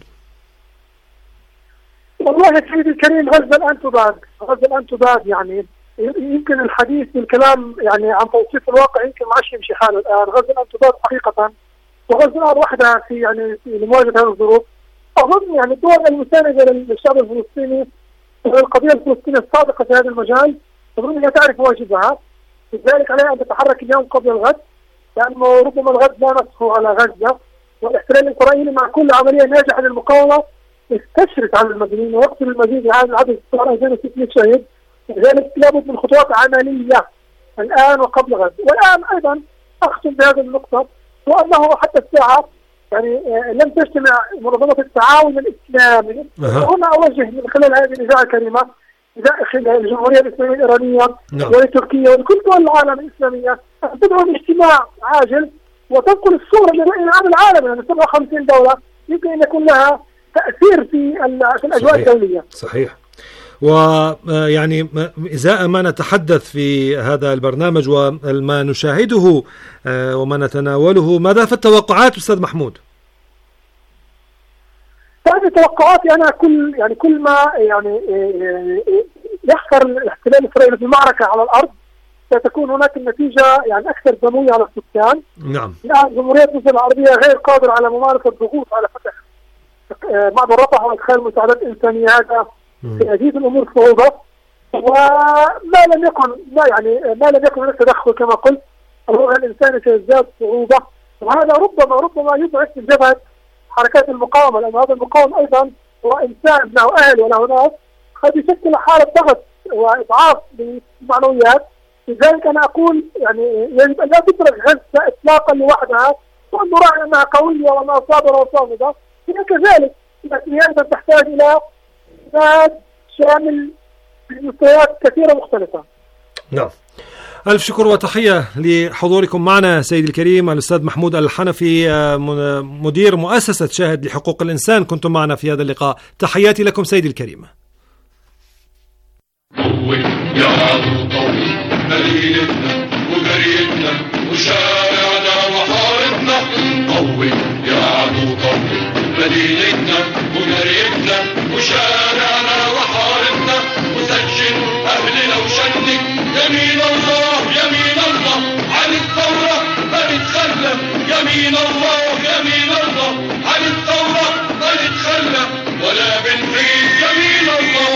والله يا سيدي الكريم غزة الآن تباد يعني يمكن الحديث والكلام يعني عن توصيف الواقع يمكن ما عادش يمشي حاله الآن. غزة الآن تباد حقيقة، وغزة الآن وحدها في يعني في مواجهة هذه الظروف. أظن يعني الدول المساندة للشعب الفلسطيني والقضية الفلسطينية الصادقة في هذا المجال أظن أنها تعرف واجبها، لذلك عليها أن تتحرك اليوم قبل الغد، لأنه ربما الغد لا نصفه على غزة، والاحتلال الإسرائيلي مع كل عملية ناجحة للمقاومة يستشرف على المدنيين ويقتل المزيد عن عدد 2600 شهيد. لذلك لابد من خطوات عملية الآن وقبل غد. والآن أيضا أختم بهذه النقطة، وأنه حتى الساعة يعني لم تجتمع منظمة التعاون الإسلامي. هنا أوجه من خلال هذه الإذاعة الكريمة داخل الجمهورية الإسلامية الإيرانية ولتركيا ولكل دول العالم الإسلامية أن تدعو لاجتماع عاجل وتنقل الصورة للرأي العام العالمي. يعني 57 دولة يمكن أن يكون لها تأثير في الأجواء الدولية. صحيح. ويعني إزاء ما نتحدث في هذا البرنامج وما نشاهده وما نتناوله، ماذا في التوقعات أستاذ محمود؟ هذه توقعاتي أنا كل ما يعني يخسر الاحتلال الإسرائيلي في المعركة على الأرض ستكون هناك النتيجة يعني أكثر دموية على السكان. نعم. الآن جمهورية مصر العربية غير قادرة على ممارسة الضغوط على فتح معبر رفح وإدخال مساعدات إنسانية، هذا يزيد الأمور صعوبة. وما لم يكن هناك تدخل كما قلت الوضع الإنساني سيزداد صعوبة، وهذا ربما يضعف من جبهة حركات المقاومة، لأن هذا المقاومة أيضا هو إنسان له أهل وله ناس، قد يشكل حالة ضغط وإضعاف للمعنويات. لذلك أنا أقول يعني يجب أن لا تترك غزة إطلاقا لوحدها، وأن نراعي أنها قوية وأنها صابرة وصامدة، هي كذلك لكن هي أيضا تحتاج إلى شامل بمستويات كثيرة مختلفة. نعم. ألف شكر وتحية لحضوركم معنا سيدي الكريم الأستاذ محمود الحنفي مدير مؤسسة شاهد لحقوق الإنسان، كنتم معنا في هذا اللقاء. تحياتي لكم سيدي الكريم. قوي يا عدو قوي مدينتنا وجريتنا وشارعنا وحارتنا. قوي يا عدو قوي مدينتنا وجريتنا وشارعنا وحارتنا. وسجن أهلنا وشنك يمين الله يمين الله عن الثورة ما نتخلى. يمين الله يمين الله عن الثورة من فيك يمين الله.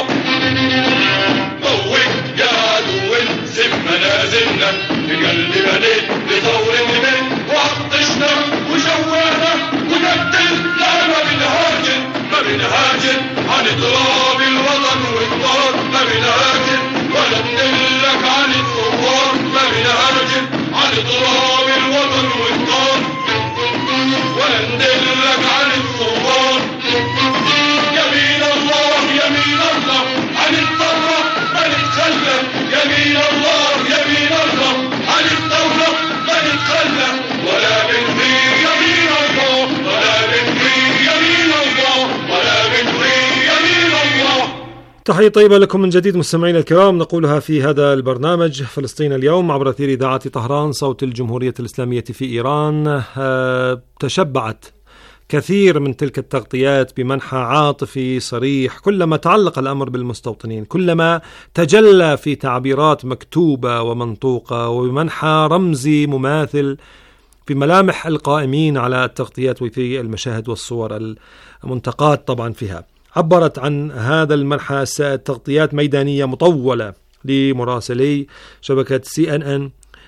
قوي يا عدو انزم منازلنا بقلب بنيت لثور النميت وعطشنا وجوعنا ونبدل. لا ما بنهاجر عن تراب الوطن والطار، ما بنهاجر ولا ندلك عن الثوار، ما بنهاجر عن تراب الوطن والطار ولا ندلك عن الثوار. يمين الله يمين الله عن الثورة ما نتخلى، يمين الله يمين الله عن الثورة ما نتخلى، ولا بنفي يمين الله ولا بنفي يمين الله ولا بنفي يمين الله. تحية طيبة لكم من جديد مستمعينا الكرام، نقولها في هذا البرنامج فلسطين اليوم عبر أثير إذاعة طهران صوت الجمهورية الإسلامية في إيران. تشبعت كثير من تلك التغطيات بمنحى عاطفي صريح كلما تعلق الأمر بالمستوطنين، كلما تجلى في تعبيرات مكتوبة ومنطوقة وبمنحى رمزي مماثل في ملامح القائمين على التغطيات وفي المشاهد والصور المنتقاة طبعا فيها. عبرت عن هذا المنحى تغطيات ميدانية مطولة لمراسلي شبكة CNN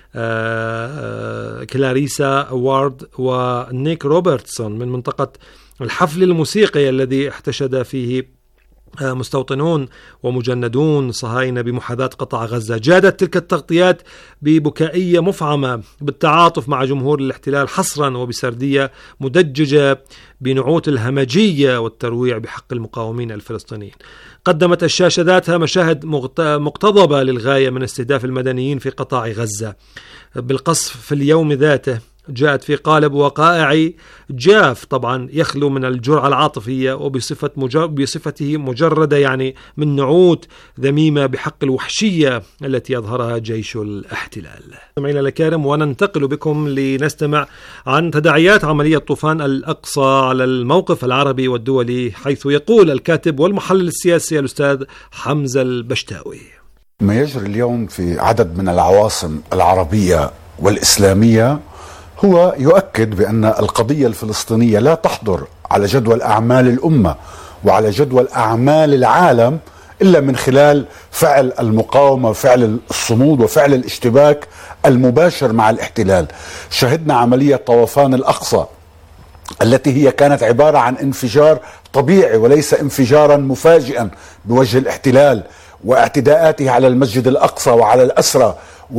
كلاريسا وارد ونيك روبرتسون من منطقة الحفل الموسيقي الذي احتشد فيه مستوطنون ومجندون صهاينة بمحاذاة قطاع غزة. جادت تلك التغطيات ببكائية مفعمة بالتعاطف مع جمهور الاحتلال حصرا وبسردية مدججة بنعوت الهمجية والترويع بحق المقاومين الفلسطينيين. قدمت الشاشة ذاتها مشاهد مقتضبة للغاية من استهداف المدنيين في قطاع غزة بالقصف في اليوم ذاته. جاءت في قالب وقائعي جاف طبعا يخلو من الجرعة العاطفية وبصفته مجردة يعني من نعوت ذميمة بحق الوحشية التي يظهرها جيش الاحتلال. سمعنا الكرام، وننتقل بكم لنستمع عن تداعيات عملية طوفان الأقصى على الموقف العربي والدولي، حيث يقول الكاتب والمحلل السياسي الأستاذ حمزة البشتاوي: ما يجري اليوم في عدد من العواصم العربية والإسلامية هو يؤكد بأن القضية الفلسطينية لا تحضر على جدول أعمال الأمة وعلى جدول أعمال العالم إلا من خلال فعل المقاومة وفعل الصمود وفعل الاشتباك المباشر مع الاحتلال. شهدنا عملية طوفان الأقصى التي هي كانت عبارة عن انفجار طبيعي وليس انفجارا مفاجئا بوجه الاحتلال واعتداءاته على المسجد الأقصى وعلى الأسرى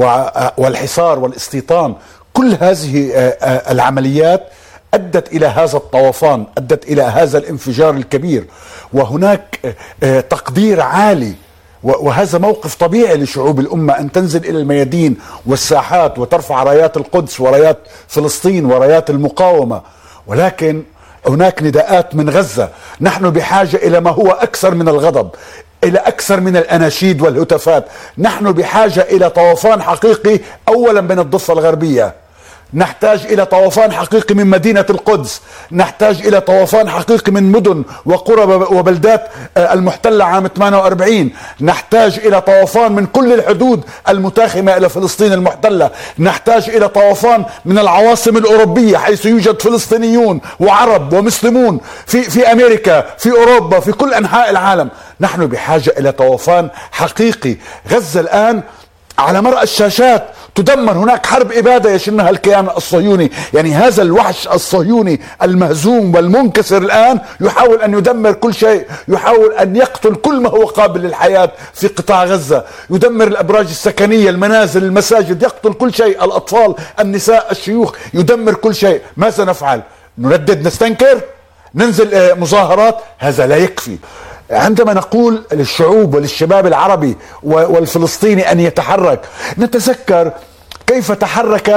والحصار والاستيطان. كل هذه العمليات أدت إلى هذا الطوفان، أدت إلى هذا الانفجار الكبير، وهناك تقدير عالي وهذا موقف طبيعي لشعوب الأمة أن تنزل إلى الميادين والساحات وترفع رايات القدس ورايات فلسطين ورايات المقاومة. ولكن هناك نداءات من غزة. نحن بحاجة إلى ما هو أكثر من الغضب، إلى أكثر من الأناشيد والهتافات. نحن بحاجة إلى طوفان حقيقي أولا من الضفة الغربية، نحتاج إلى طوفان حقيقي من مدينة القدس، نحتاج إلى طوفان حقيقي من مدن وقرى وبلدات المحتلة عام 48، نحتاج إلى طوفان من كل الحدود المتاخمة إلى فلسطين المحتلة، نحتاج إلى طوفان من العواصم الأوروبية حيث يوجد فلسطينيون وعرب ومسلمون في أمريكا، في أوروبا، في كل أنحاء العالم. نحن بحاجة إلى طوفان حقيقي. غزة الآن على مرأى الشاشات تدمر، هناك حرب إبادة يشنها الكيان الصهيوني، يعني هذا الوحش الصهيوني المهزوم والمنكسر الآن يحاول أن يدمر كل شيء، يحاول أن يقتل كل ما هو قابل للحياة في قطاع غزة، يدمر الأبراج السكنية، المنازل، المساجد، يقتل كل شيء، الأطفال، النساء، الشيوخ، يدمر كل شيء. ماذا نفعل؟ نردد، نستنكر، ننزل مظاهرات؟ هذا لا يكفي. عندما نقول للشعوب وللشباب العربي والفلسطيني أن يتحرك، نتذكر كيف تحرك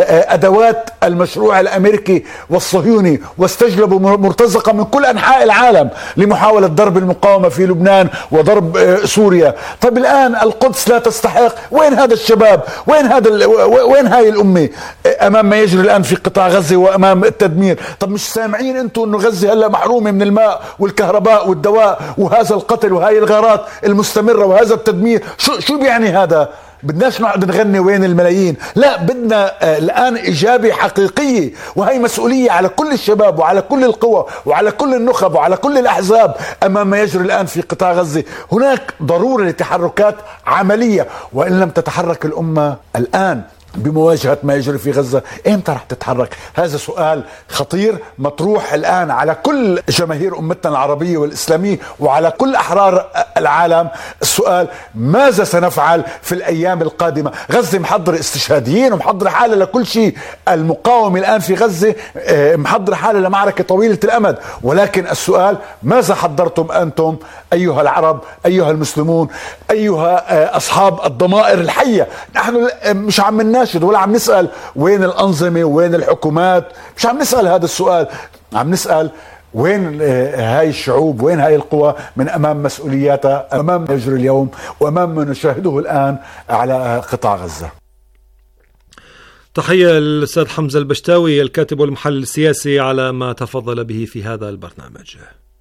أدوات المشروع الأمريكي والصهيوني واستجلبوا مرتزقة من كل أنحاء العالم لمحاولة ضرب المقاومة في لبنان وضرب سوريا. طيب الآن القدس لا تستحق، وين هذا الشباب؟ وين هاي الأمة أمام ما يجري الآن في قطاع غزة وأمام التدمير؟ طب مش سامعين أنتم أنه غزة هلأ محرومة من الماء والكهرباء والدواء وهذا القتل وهاي الغارات المستمرة وهذا التدمير؟ شو بيعني هذا؟ بدناش نقعد نغني وين الملايين، لا بدنا الآن إجابة حقيقية، وهي مسؤولية على كل الشباب وعلى كل القوى وعلى كل النخب وعلى كل الأحزاب أمام ما يجري الآن في قطاع غزة. هناك ضرورة لتحركات عملية، وإن لم تتحرك الأمة الآن بمواجهة ما يجري في غزة امتى رح تتحرك؟ هذا سؤال خطير مطروح الآن على كل جماهير أمتنا العربية والإسلامية وعلى كل أحرار العالم. السؤال ماذا سنفعل في الأيام القادمة؟ غزة محضر استشهاديين ومحضر حالة لكل شيء، المقاومة الآن في غزة محضر حالة لمعركة طويلة الأمد، ولكن السؤال ماذا حضرتم أنتم أيها العرب، أيها المسلمون، أيها أصحاب الضمائر الحية؟ نحن مش عم نناشد ولا عم نسأل وين الأنظمة وين الحكومات، مش عم نسأل هذا السؤال، عم نسأل وين هاي الشعوب، وين هاي القوى من أمام مسؤولياتها، أمام ما يجري اليوم وأمام ما نشاهده الآن على قطاع غزة. تحية للأستاذ حمزة البشتاوي الكاتب والمحلل السياسي على ما تفضل به في هذا البرنامج.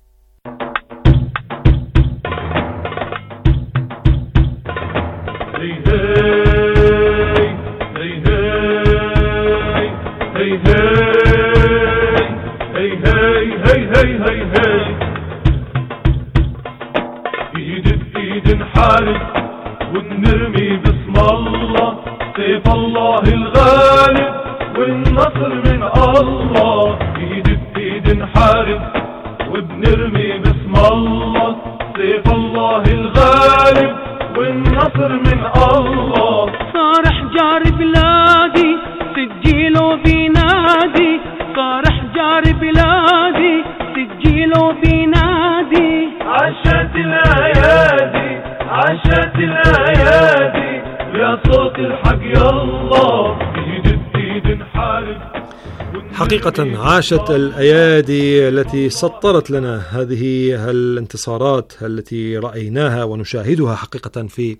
نحارب ونرمي باسم الله سيف الله الغالب والنصر من الله. ايد بايد نحارب وبنرمي باسم الله سيف الله الغالب والنصر من الله. صار حجار بلادي سجيله بينادي، صار حجار بلادي سجيله بينادي. عاشت الايادي عاشت الايادي يا صوت الحق يالله ايد بايد نحارب. حقيقة عاشت الأيادي التي سطرت لنا هذه الانتصارات التي رأيناها ونشاهدها حقيقة في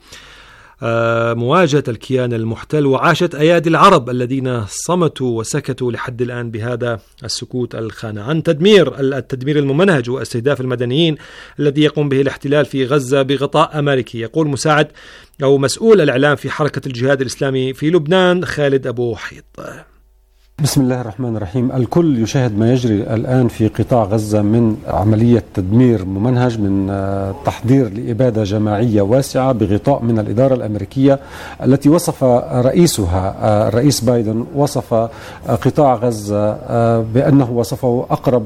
مواجهة الكيان المحتل، وعاشت أيادي العرب الذين صمتوا وسكتوا لحد الآن بهذا السكوت الخانع عن التدمير الممنهج واستهداف المدنيين الذي يقوم به الاحتلال في غزة بغطاء أمريكي. يقول مساعد أو مسؤول الإعلام في حركة الجهاد الإسلامي في لبنان خالد أبو حيط. بسم الله الرحمن الرحيم. الكل يشاهد ما يجري الآن في قطاع غزة من عملية تدمير ممنهج، من تحضير لإبادة جماعية واسعة بغطاء من الإدارة الأمريكية التي وصف رئيسها الرئيس بايدن، وصف قطاع غزة بأنه وصفه أقرب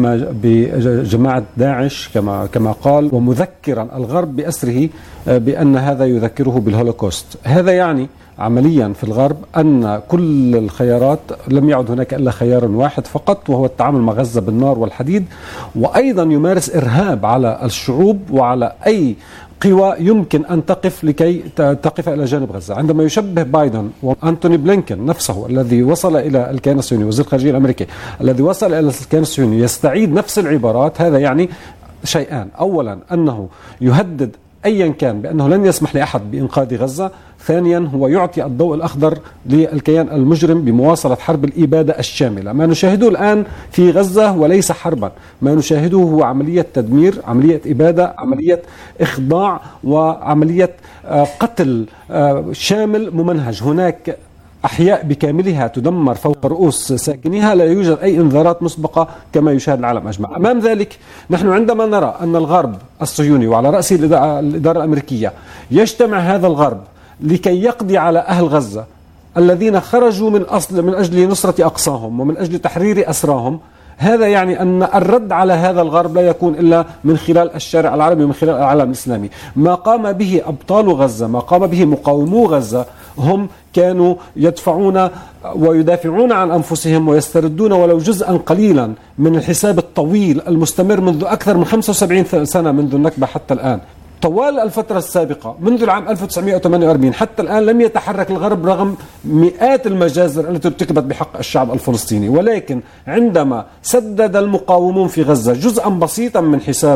بجماعة داعش كما قال، ومذكرا الغرب بأسره بأن هذا يذكره بالهولوكوست. هذا يعني عمليا في الغرب أن كل الخيارات لم يعد هناك إلا خيار واحد فقط، وهو التعامل مع غزة بالنار والحديد، وأيضا يمارس إرهاب على الشعوب وعلى أي قوى يمكن أن تقف لكي تقف إلى جانب غزة. عندما يشبه بايدن وأنتوني بلينكن نفسه الذي وصل إلى الكيان الصهيوني، وزير الخارجية الأمريكي الذي وصل إلى الكيان الصهيوني، يستعيد نفس العبارات، هذا يعني شيئان: أولا أنه يهدد أيا كان بأنه لن يسمح لأحد بإنقاذ غزة، ثانيا هو يعطي الضوء الأخضر للكيان المجرم بمواصلة حرب الإبادة الشاملة. ما نشاهده الآن في غزة وليس حربا، ما نشاهده هو عملية تدمير، عملية إبادة، عملية إخضاع، وعملية قتل شامل ممنهج. هناك أحياء بكاملها تدمر فوق رؤوس ساكنيها، لا يوجد أي إنذارات مسبقة كما يشاهد العالم أجمع. أمام ذلك نحن عندما نرى أن الغرب الصهيوني وعلى رأسه الإدارة الأمريكية يجتمع هذا الغرب لكي يقضي على أهل غزة الذين خرجوا من أجل نصرة أقصاهم ومن أجل تحرير أسراهم، هذا يعني أن الرد على هذا الغرب لا يكون إلا من خلال الشارع العربي ومن خلال العالم الإسلامي. ما قام به أبطال غزة، ما قام به مقاومو غزة، هم كانوا يدفعون ويدافعون عن أنفسهم ويستردون ولو جزءا قليلا من الحساب الطويل المستمر منذ أكثر من 75 سنة منذ النكبة حتى الآن. طوال الفترة السابقة منذ العام 1948 حتى الآن لم يتحرك الغرب رغم مئات المجازر التي ارتكبت بحق الشعب الفلسطيني، ولكن عندما سدد المقاومون في غزة جزءا بسيطا من حساب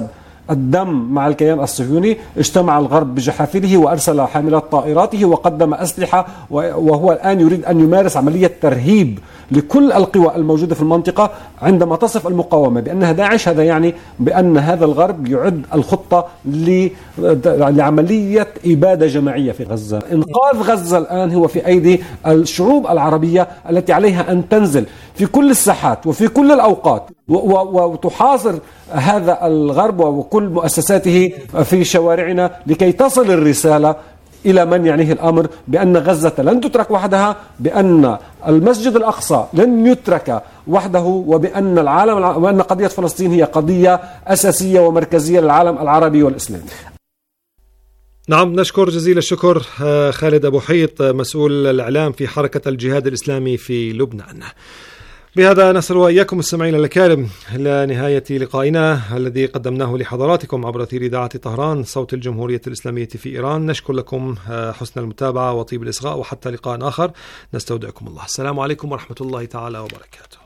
الدم مع الكيان الصهيوني، اجتمع الغرب بجحافله وأرسل حاملات طائراته وقدم أسلحة، وهو الآن يريد أن يمارس عملية ترهيب لكل القوى الموجودة في المنطقة. عندما تصف المقاومة بأنها داعش، هذا يعني بأن هذا الغرب يعد الخطة لعملية إبادة جماعية في غزة. إنقاذ غزة الآن هو في أيدي الشعوب العربية التي عليها أن تنزل في كل الساحات وفي كل الأوقات وتحاصر هذا الغرب وكل مؤسساته في شوارعنا لكي تصل الرسالة إلى من يعنيه الأمر بأن غزة لن تترك وحدها، بأن المسجد الأقصى لن يترك وحده، وأن قضية فلسطين هي قضية أساسية ومركزية للعالم العربي والإسلامي. نعم، نشكر جزيل الشكر خالد أبو حيط، مسؤول الإعلام في حركة الجهاد الإسلامي في لبنان. بهذا نصل وإياكم مستمعينا الكرام إلى نهاية لقائنا الذي قدمناه لحضراتكم عبر أثير إذاعة طهران صوت الجمهورية الإسلامية في إيران. نشكر لكم حسن المتابعة وطيب الإصغاء، وحتى لقاء آخر نستودعكم الله. السلام عليكم ورحمة الله تعالى وبركاته.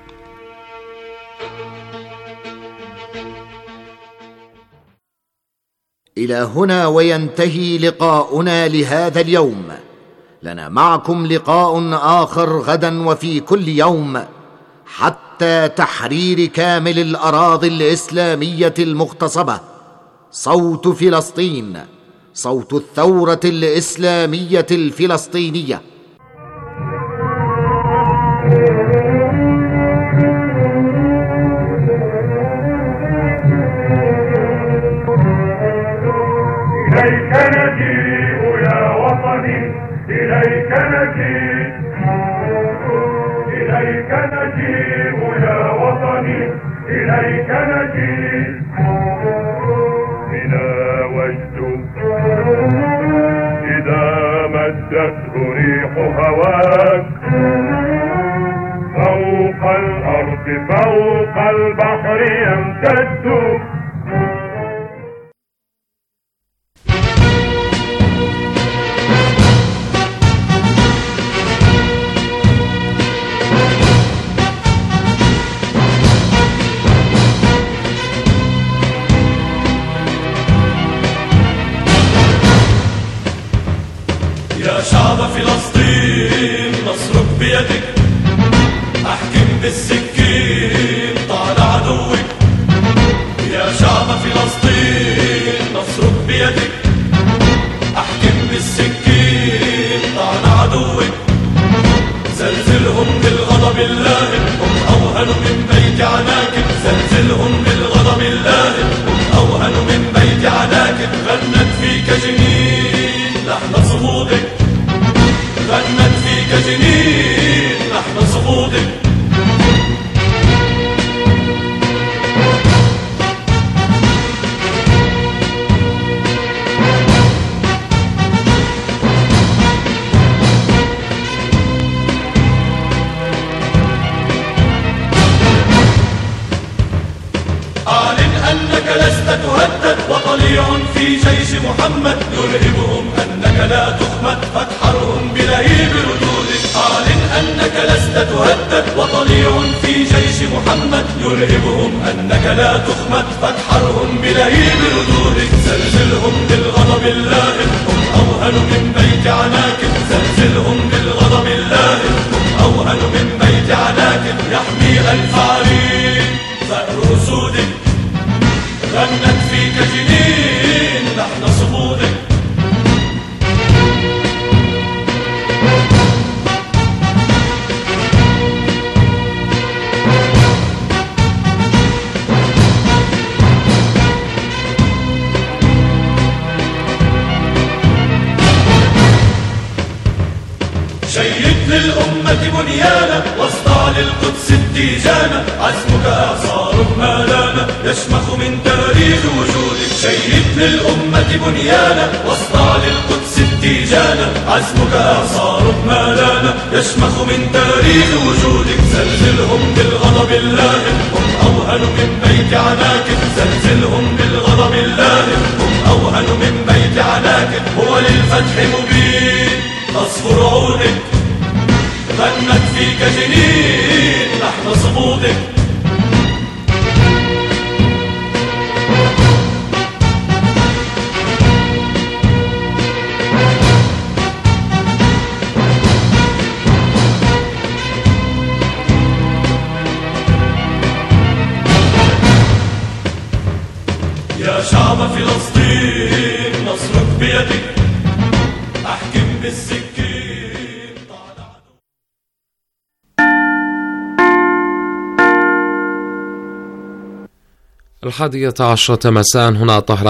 إلى هنا وينتهي لقاؤنا لهذا اليوم. لنا معكم لقاء آخر غدا وفي كل يوم حتى تحرير كامل الأراضي الإسلامية المغتصبة. صوت فلسطين، صوت الثورة الإسلامية الفلسطينية. إليك نجيء يا وطني، إليك نجيء، إليك نجيء يا وطني، إليك نجيء. بنا وجد إذا مدته ريح هواك فوق الأرض فوق البحر يمتد. يا شعب فلسطين نصرك بيدك، احكم بالسكين طال عدوك. يا شعب فلسطين نصرك بيدك، احكم بالسكين طال عدوك. زلزلهم بالغضب اللائم، هم اوهن من بيت عناكب. زلزلهم بالغضب اللائم، هم اوهن من بيت عناكب. غنت فيك جنين لحن صمودك، غنت فيك جنين لحن صمودك. أعلن أنك لست تهدد، وطليع في جيش محمد يرهبهم أنك لا تخمد، فاتحرهم بلهيب ردودك. أعلن أنك لست تهدد، وطليع في جيش محمد يرهبهم أنك لا تخمد، فاتحرهم بلهيب ردودك. زلزلهم بالغضب اللائم، هم أوهن من بيت عناكب. زلزلهم بالغضب اللائم، هم أوهن من بيت عناكب. يحمي ألف عرين ثأر أسودك، غنت فيك جنين لحن صمودك. شيد للأمة بنيانا، واصدع للقدس التيجانا. عزمك إعصار ما لانا، يشمخ من تاريخ وجودك. شيد للأمة بنيانا، واصدع للقدس التيجانا. عزمك إعصار ما لانا، يشمخ من تاريخ وجودك. زلزلهم بالغضب اللائم، هم أوهن من بيت عناكب. زلزلهم بالغضب اللائم، هم أوهن من بيت عناكب. هو للفتح مبين أصفر عودك، غنت فيك جنين لحن صمودك. شعب فلسطين نصرك بيدك أحكم بالسكين. 11:00 مساء هنا طهران.